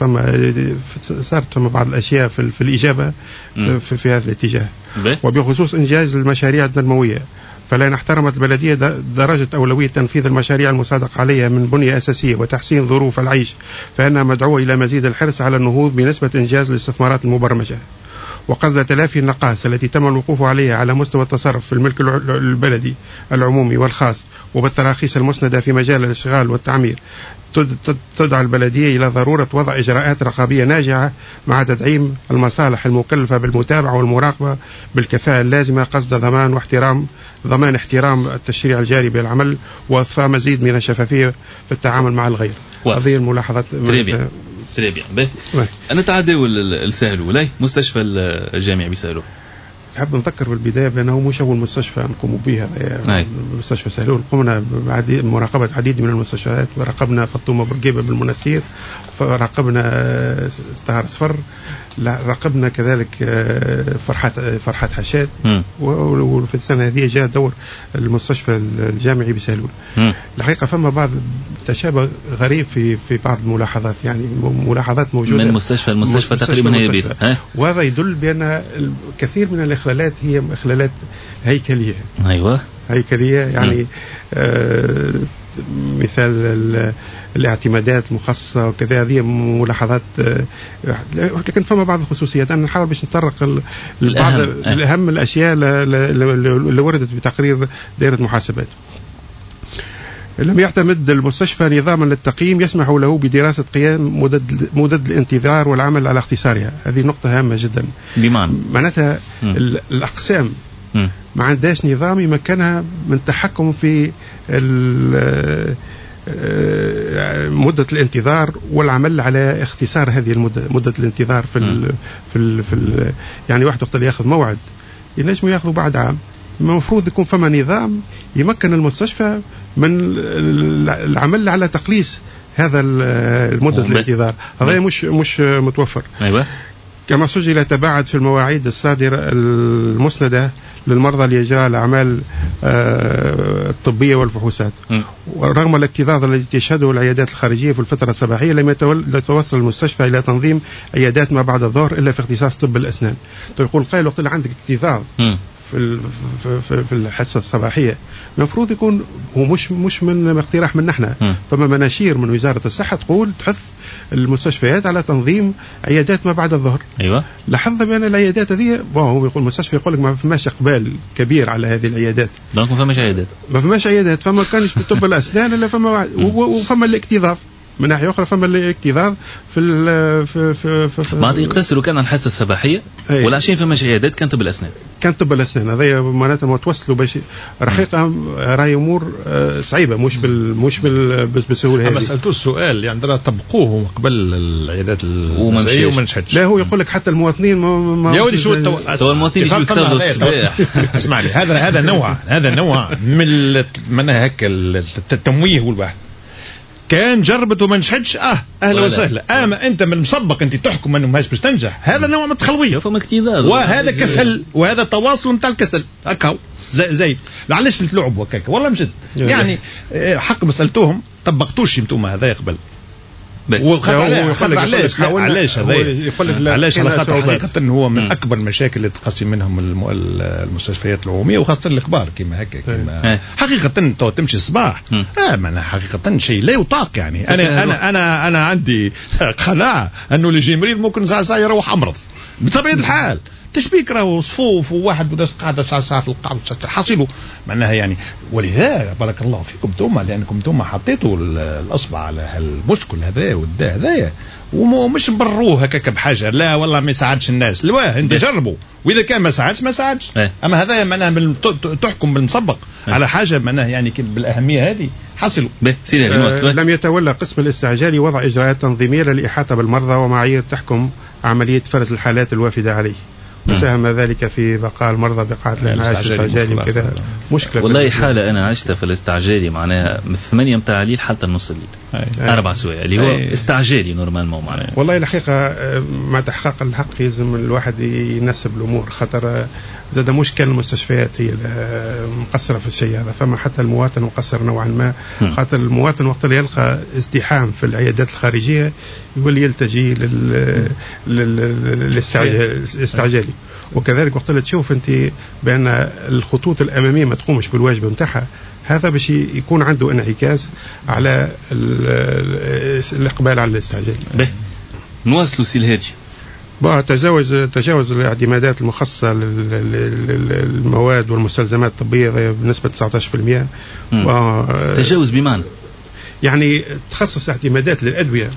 صارت بعض الأشياء في الإجابة في هذا الاتجاه. وبخصوص إنجاز المشاريع التنموية، فلأن احترمت البلدية درجة أولوية تنفيذ المشاريع المصادق عليها من بنية أساسية وتحسين ظروف العيش، فإنها مدعوة إلى مزيد الحرص على النهوض بنسبة إنجاز الاستثمارات المبرمجة، وقصد تلافي النقائص التي تم الوقوف عليها على مستوى التصرف في الملك البلدي العمومي والخاص وبالتراخيص المسندة في مجال الاشغال والتعمير. تدعى البلدية إلى ضرورة وضع إجراءات رقابية ناجعة مع تدعيم المصالح المكلفة بالمتابعة والمراقبة بالكفاءة اللازمة قصد ضمان احترام التشريع الجاري بالعمل وإضفاء مزيد من الشفافية في التعامل مع الغير. هذه الملاحظات. تري بيان. أنا تعداول السهلول مستشفى الجامعي بسهلول. نحب نذكر بالبداية بأنه مش أول مستشفى نقوم بها مستشفى سهلول. قمنا بمراقبة عديد من المستشفيات، وراقبنا فطومة برقيبة بالمناسير، راقبنا طهر صفر، راقبنا كذلك فرحات حشاد، وفي السنة هذه جاء دور المستشفى الجامعي بسهلول. الحقيقة فما بعض تشابه غريب في بعض الملاحظات، يعني ملاحظات موجودة من المستشفى تقريبا هي بيتها، وهذا يدل بأن كثير من الإخلالات هي إخلالات هيكلية. أيوة، هيكلية يعني مثال الاعتمادات المخصصة وكذا، هذه ملاحظات، لكن فما بعض الخصوصيات. أنا نحاول باش نتطرق لبعض الأهم الأشياء اللي وردت بتقرير دائرة محاسبات. لم يعتمد المستشفى نظاما للتقييم يسمح له بدراسة قيام مدد الانتظار والعمل على اختصارها. هذه نقطة هامة جدا. معناتها الأقسام ما عندهاش نظام يمكنها من تحكم في مدة الانتظار والعمل على اختصار هذه مدة الانتظار في يعني واحد وقت اللي ياخذ موعد ينجم ياخذه بعد عام. المفروض يكون فما نظام يمكن المستشفى من العمل على تقليص هذا المدة الانتظار. هذا مش متوفر. أيوة. كما سجل تباعد في المواعيد الصادرة المسندة للمرضى لإجراء الأعمال الطبية والفحوصات، ورغم الاكتظاظ الذي تشهده العيادات الخارجية في الفترة الصباحية لم يتوصل المستشفى إلى تنظيم عيادات ما بعد الظهر إلا في اختصاص طب الأسنان. يقول قائل وقت اللي عندك اكتظاظ في الحصة الصباحية المفروض يكون هو مش من اقتراح من نحن. فما مناشير من وزارة الصحة تقول تحث المستشفيات على تنظيم عيادات ما بعد الظهر. ايوه لاحظنا بان العيادات هذه هو يقول المستشفى يقول لك ما فماش اقبال كبير على هذه العيادات. دونك ما فماش عيادات فما كانش بطب الاسنان الا فما وفما الاكتظاظ من ناحيه اخرى فما الاكتظاظ في بعد يقتصروا كان على الحصه الصباحيه ولا شيء فما عيادات كان طب الاسنان. كان طب الاسنان هذا معناتها ما توصلوا باش رحيقه راهي امور صعيبه مش بالسهوله هذه. ما سالتوش السؤال يعني ترى طبقوه قبل العيادات المنزليه وما نجحتش. لا هو يقول لك حتى المواطنين ما يا ولدي شو المواطنين يجوا يكتظوا الصباح. اسمع لي هذا نوع من هكا التمويه والواحد كان جربت وما نجحتش اهلا وسهلا. اما انت من مسبق انت تحكم انه ماش باش تنجح هذا نوع من التخلويه فما اكتظاظ وهذا كسل وهذا تواصل نتاع الكسل هكا زايد علاش تلعبوا هكاك والله مجد يعني حق مسالتوهم طبقتوش انتم هذا يقبل علاش خاطر حقيقة هو من أكبر المشاكل اللي تقاسم منهم المستشفيات العمومية وخاصة الكبار كما هكا كما حقيقة تو تمشي الصباح أنا حقيقة شيء لا يطاق يعني أنا عندي قناعة أنه اللي يجي مريض ممكن ساعة يروح أمرض بطبيعة الحال تشبيك راهو صفوف وواحد وداس قاعدة ساعة في القاعدة حاصله معناها يعني. ولهذا بارك الله فيكم توما لأنكم توما حطيتوا الأصبع على هالمشكل هذا والداء هذايا ومش نبروه هكاك بحاجة لا والله ما يساعدش الناس لا انت جربوا وإذا كان ما ساعدش أما هذا معناها تحكم بالمسبق على حاجة معناها يعني بالأهمية هذه حصلوا. لم يتولى قسم الاستعجالي وضع إجراءات تنظيمية للإحاطة بالمرضى ومعايير تحكم عملية فرز الحالات الوافدة عليه وساهم ذلك في بقاء المرضى بقاعة الإنعاش الاستعجالي وكذا مشكلة. والله حالة أنا عشتها في الاستعجالي معناها من 8 متاع الليل حتى النص الليل 4 سوايع اللي هو استعجالي نورمالمون معناها. والله الحقيقة مع تحقيق الحق يلزم الواحد ينسب الأمور خاطر زاد مش كان المستشفيات هي مقصرة في الشيء هذا فما حتى المواطن مقصر نوعا ما خاطر المواطن وقت اللي يلقى ازدحام في العيادات الخارجية يولي يلتجي للاستعجالي. وكذلك وقت اللي تشوف انت بأن الخطوط الأمامية ما تقومش بالواجب متاعها هذا باش يكون عنده انعكاس على الإقبال على الاستعجال. نواصلوا سي الهادي. تجاوز الاعتمادات المخصصة للمواد والمستلزمات الطبية بنسبة 19%. تجاوز بمعنى يعني تخصص اعتمادات للأدوية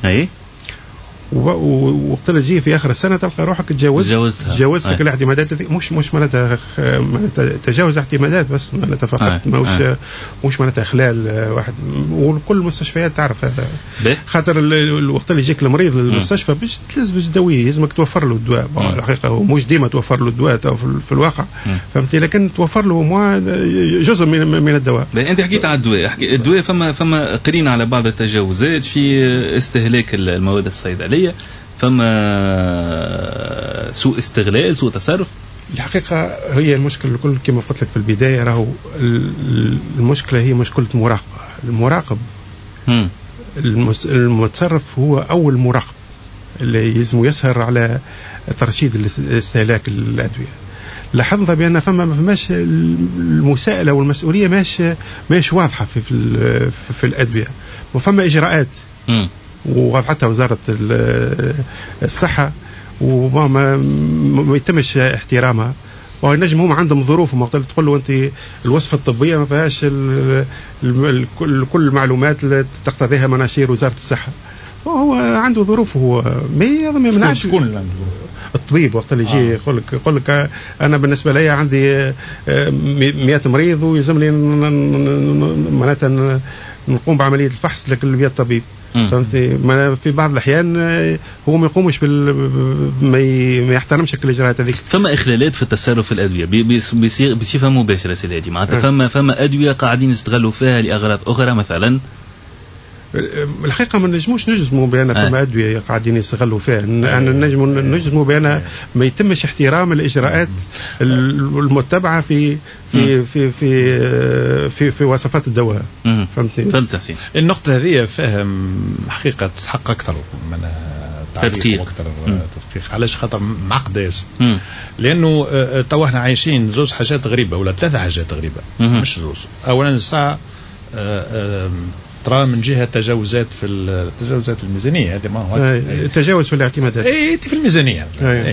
وقت اللي تجي في آخر السنة تلقى روحك تجاوزت الاعتمادات مش معناتها تجاوز اعتمادات بس معناتها فقط مش معناتها خلال واحد وكل المستشفيات تعرف هذا خاطر الوقت اللي يجيك المريض للمستشفى باش تداويه لازمك توفر له الدواء. الحقيقة مش ديما توفر له الدواء في الواقع فهمتي لكن توفر له جزء من الدواء. أنت حكيت على الدواء فما قرين على بعض التجاوزات في استهلاك المواد الصيدلية فما سوء استغلال سوء تصرف. الحقيقة هي المشكلة الكل كما قلت لك في البداية راهو المشكلة هي مشكلة المراقب المتصرف هو أول مراقب اللي يلزم يسهر على ترشيد الاستهلاك الأدوية. لاحظنا بأن فماش المساءلة والمسؤولية ماش واضحة في الأدوية وفما إجراءات ووضعتها وزارة الصحة وما يتمش احترامها ونجم هم عندهم ظروف وما تقول له أنت الوصفة الطبية ما فيهاش كل المعلومات اللي تقتضيها مناشير وزارة الصحة وهو عنده ظروف هو ما يمنعش. شكون اللي عنده ظروف؟ الطبيب وقت اللي يجي يقول لك أنا بالنسبة لي عندي 100 مريض ويلزمني معناتها نقوم بعملية الفحص لكل بيد الطبيب. فهمتي في بعض الأحيان هو ما يقومش ما يحترمش الإجراءات هذيك. فما إخلالات في التصرف في الأدوية بصفة مباشرة سيدي معناتها فما أدوية قاعدين يستغلوا فيها لأغراض أخرى مثلا. الحقيقة ما نجزموا بأن فما أدوية قاعدين يستغلوا فيها أن نجزموا بأن ما يتمش احترام الإجراءات المتبعة في في في في في, في وصفات الدواء. فهمتي النقطة هذه فهم حقيقة تحق أكثر من تدقيق واكثر تدقيق. علاش؟ خاطر معقد ياسر. لانه تو احنا عايشين زوز حاجات غريبه ولا ثلاثه حاجات غريبه مش زوز. اولا الساعه ترى من جهه تجاوزات في تجاوزات الميزانيه، هذه ما هو تجاوز في الاعتمادات في الميزانيه.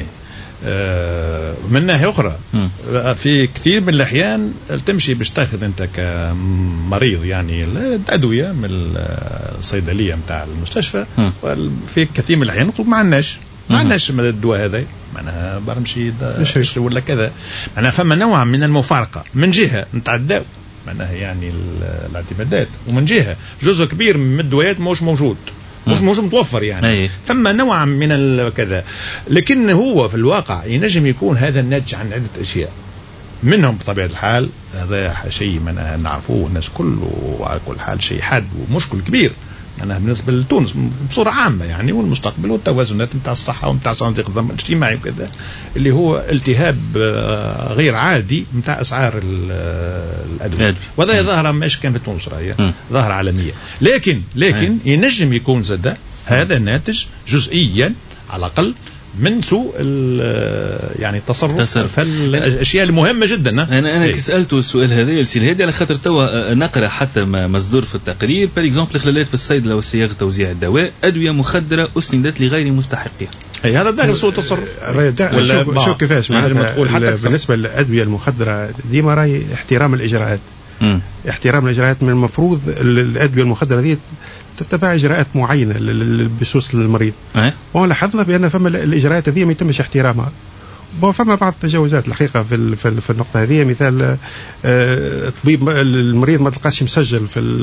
من ناحيه اخرى في كثير من الاحيان تمشي باش تاخذ انت كمريض يعني الادويه من الصيدليه نتاع المستشفى، في كثير من الاحيان يقول ما عندناش الدواء هذا، معناها برمشي ولا كذا. معناها فما نوع من المفارقه من جهه نتاع الدواء معناها يعني الاعتمادات، ومن جهه جزء كبير من الدوايات مش موجود مش متوفر يعني. ثم نوع من كذا، لكن هو في الواقع ينجم يكون هذا الناتج عن عدة أشياء، منهم بطبيعة الحال هذا شيء من نعرفوه الناس كله وعلى كل حال شيء حاد ومشكل كبير أنا بالنسبة لتونس بصورة عامة يعني، والمستقبل والتوازنات نتاع الصحة ونتاع صناديق الضمان الاجتماعي وكذا، اللي هو التهاب غير عادي نتاع أسعار الأدوية. وهذا ظاهرة مش كان في تونس، راهي ظاهرة عالمية. لكن ينجم يكون زاد هذا ناتج جزئيا على الأقل من سوء يعني التصرف في الاشياء المهمه جدا. انا سالته السؤال هذا السيل هادي على خاطر توا نقرا حتى مصدور في التقرير بار اكزومبل خلالات في الصيدله وصياغه توزيع الدواء ادويه مخدره اسندت لغير مستحقها. اي هذا داخل سوء التصرف. ولا شوف كيفاش معناتها بالنسبه للادويه المخدره ديما راهي احترام الاجراءات. احترام الاجراءات، من المفروض الادويه المخدره دي تتبع اجراءات معينه بخصوص المريض. ولاحظنا بان فما الاجراءات هذه ما يتمش احترامها، فما بعض التجاوزات الحقيقه في النقطه هذه. مثال الطبيب المريض ما تلقاش مسجل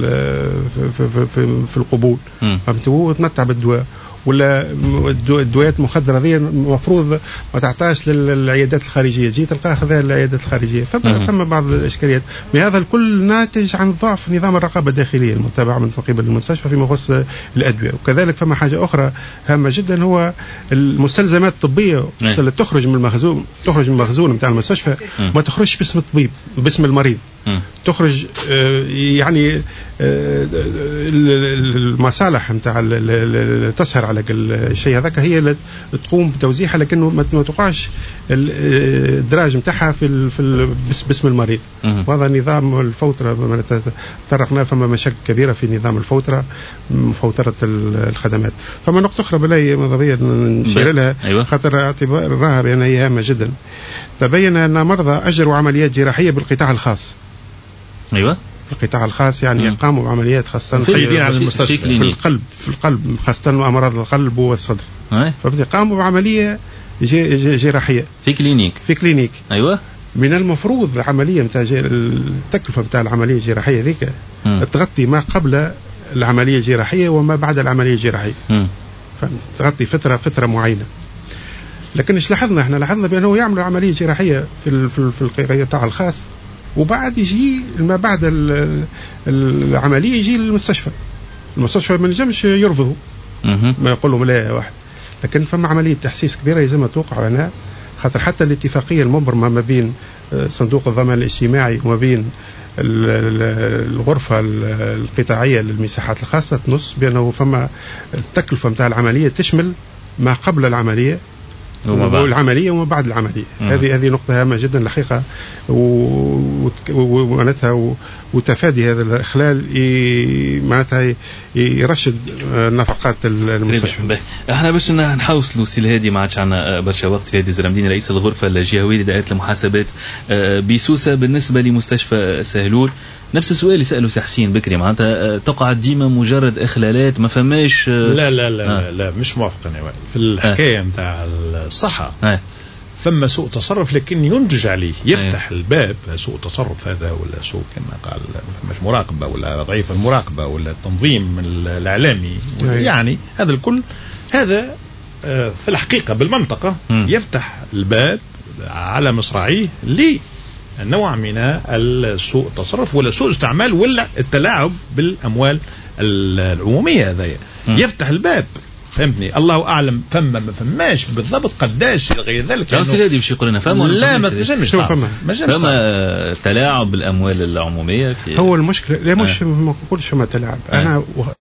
في القبول، فهمتوا، وتمتع بالدواء. ولا الدويات المخدره هذه المفروض ما تعطاش للعيادات الخارجيه، جيت تلقاها خذها للعيادات الخارجيه. فما بعض الاشكاليات. هذا الكل ناتج عن ضعف نظام الرقابه الداخليه المتبعه من قبل المستشفى فيما يخص الادويه. وكذلك فما حاجه اخرى هامه جدا، هو المستلزمات الطبيه اللي تخرج من المخزون نتاع المستشفى ما تخرجش باسم الطبيب، باسم المريض. تخرج يعني المصالح نتاع تسهر على الشيء هذاك هي اللي تقوم بتوزيعها، لكنه ما توقعش الدراج نتاعها في باسم المريض. وهذا نظام الفوتره تطرقنا، فما مشاكل كبيره في نظام فوتره الخدمات. فما نقطه اخرى بلاي مضبيه نشير لها خاطر اعتبار راها بان هي هامه جدا. تبين ان مرضى اجروا عمليات جراحيه بالقطاع الخاص. القطاع الخاص يعني قاموا بعمليات خاصة على المستشفى في القلب خاصة أمراض القلب والصدر. قاموا بعملية جراحية في كلينيك. من المفروض عملية متاع التكلفة متاع العملية الجراحية ذيك تغطي ما قبل العملية الجراحية وما بعد العملية الجراحية. تغطي فترة معينة. لكن ايش لاحظنا؟ احنا لاحظنا بأنه يعملوا عملية جراحية في القطاع الخاص، وبعد يجي ما بعد العملية يجي المستشفى ما نجمش يرفضوا، ما يقول لهم لا يا واحد. لكن فما عملية تحسيس كبيرة لازم توقع هنا، خاطر حتى الاتفاقية المبرمة ما بين صندوق الضمان الاجتماعي وما بين الغرفة القطاعية للمساحات الخاصة تنص بأنه فما التكلفة متاع العملية تشمل ما قبل العملية والعملية وما بعد العملية. هذه نقطة هامة جدا الحقيقة، ومعناتها وتفادي هذا الإخلال معناتها يرشد نفقات المستشفى. احنا باش نحوصلوا سي الهادي، ما عادش عندنا برشا وقت. سي الهادي زرمدين رئيس الغرفة الجهوية لدائرة المحاسبات بسوسة. بالنسبة لمستشفى سهلول نفس السؤال اللي سأله سي حسين بكري، معناتها تقع ديما مجرد إخلالات ما فماش. لا مش موافق أنا في الحكاية متاع الصحة. ثم سوء تصرف لكن ينتج عليه يفتح الباب سوء تصرف هذا، ولا سوء كما قال مش مراقبة، ولا ضعيف المراقبة، ولا التنظيم الإعلامي، يعني هذا الكل هذا في الحقيقة بالمنطقة يفتح الباب على مصراعيه لنوع من السوء التصرف ولا سوء استعمال ولا التلاعب بالأموال العمومية. هذا يفتح الباب، فهمتني؟ الله اعلم ما فماش بالضبط قداش غير ذلك. يعني باش يقول لنا فما لا ما تنجمش فما تلاعب بالاموال العموميه في هو المشكله. لا مش ما نقولش فما تلاعب. انا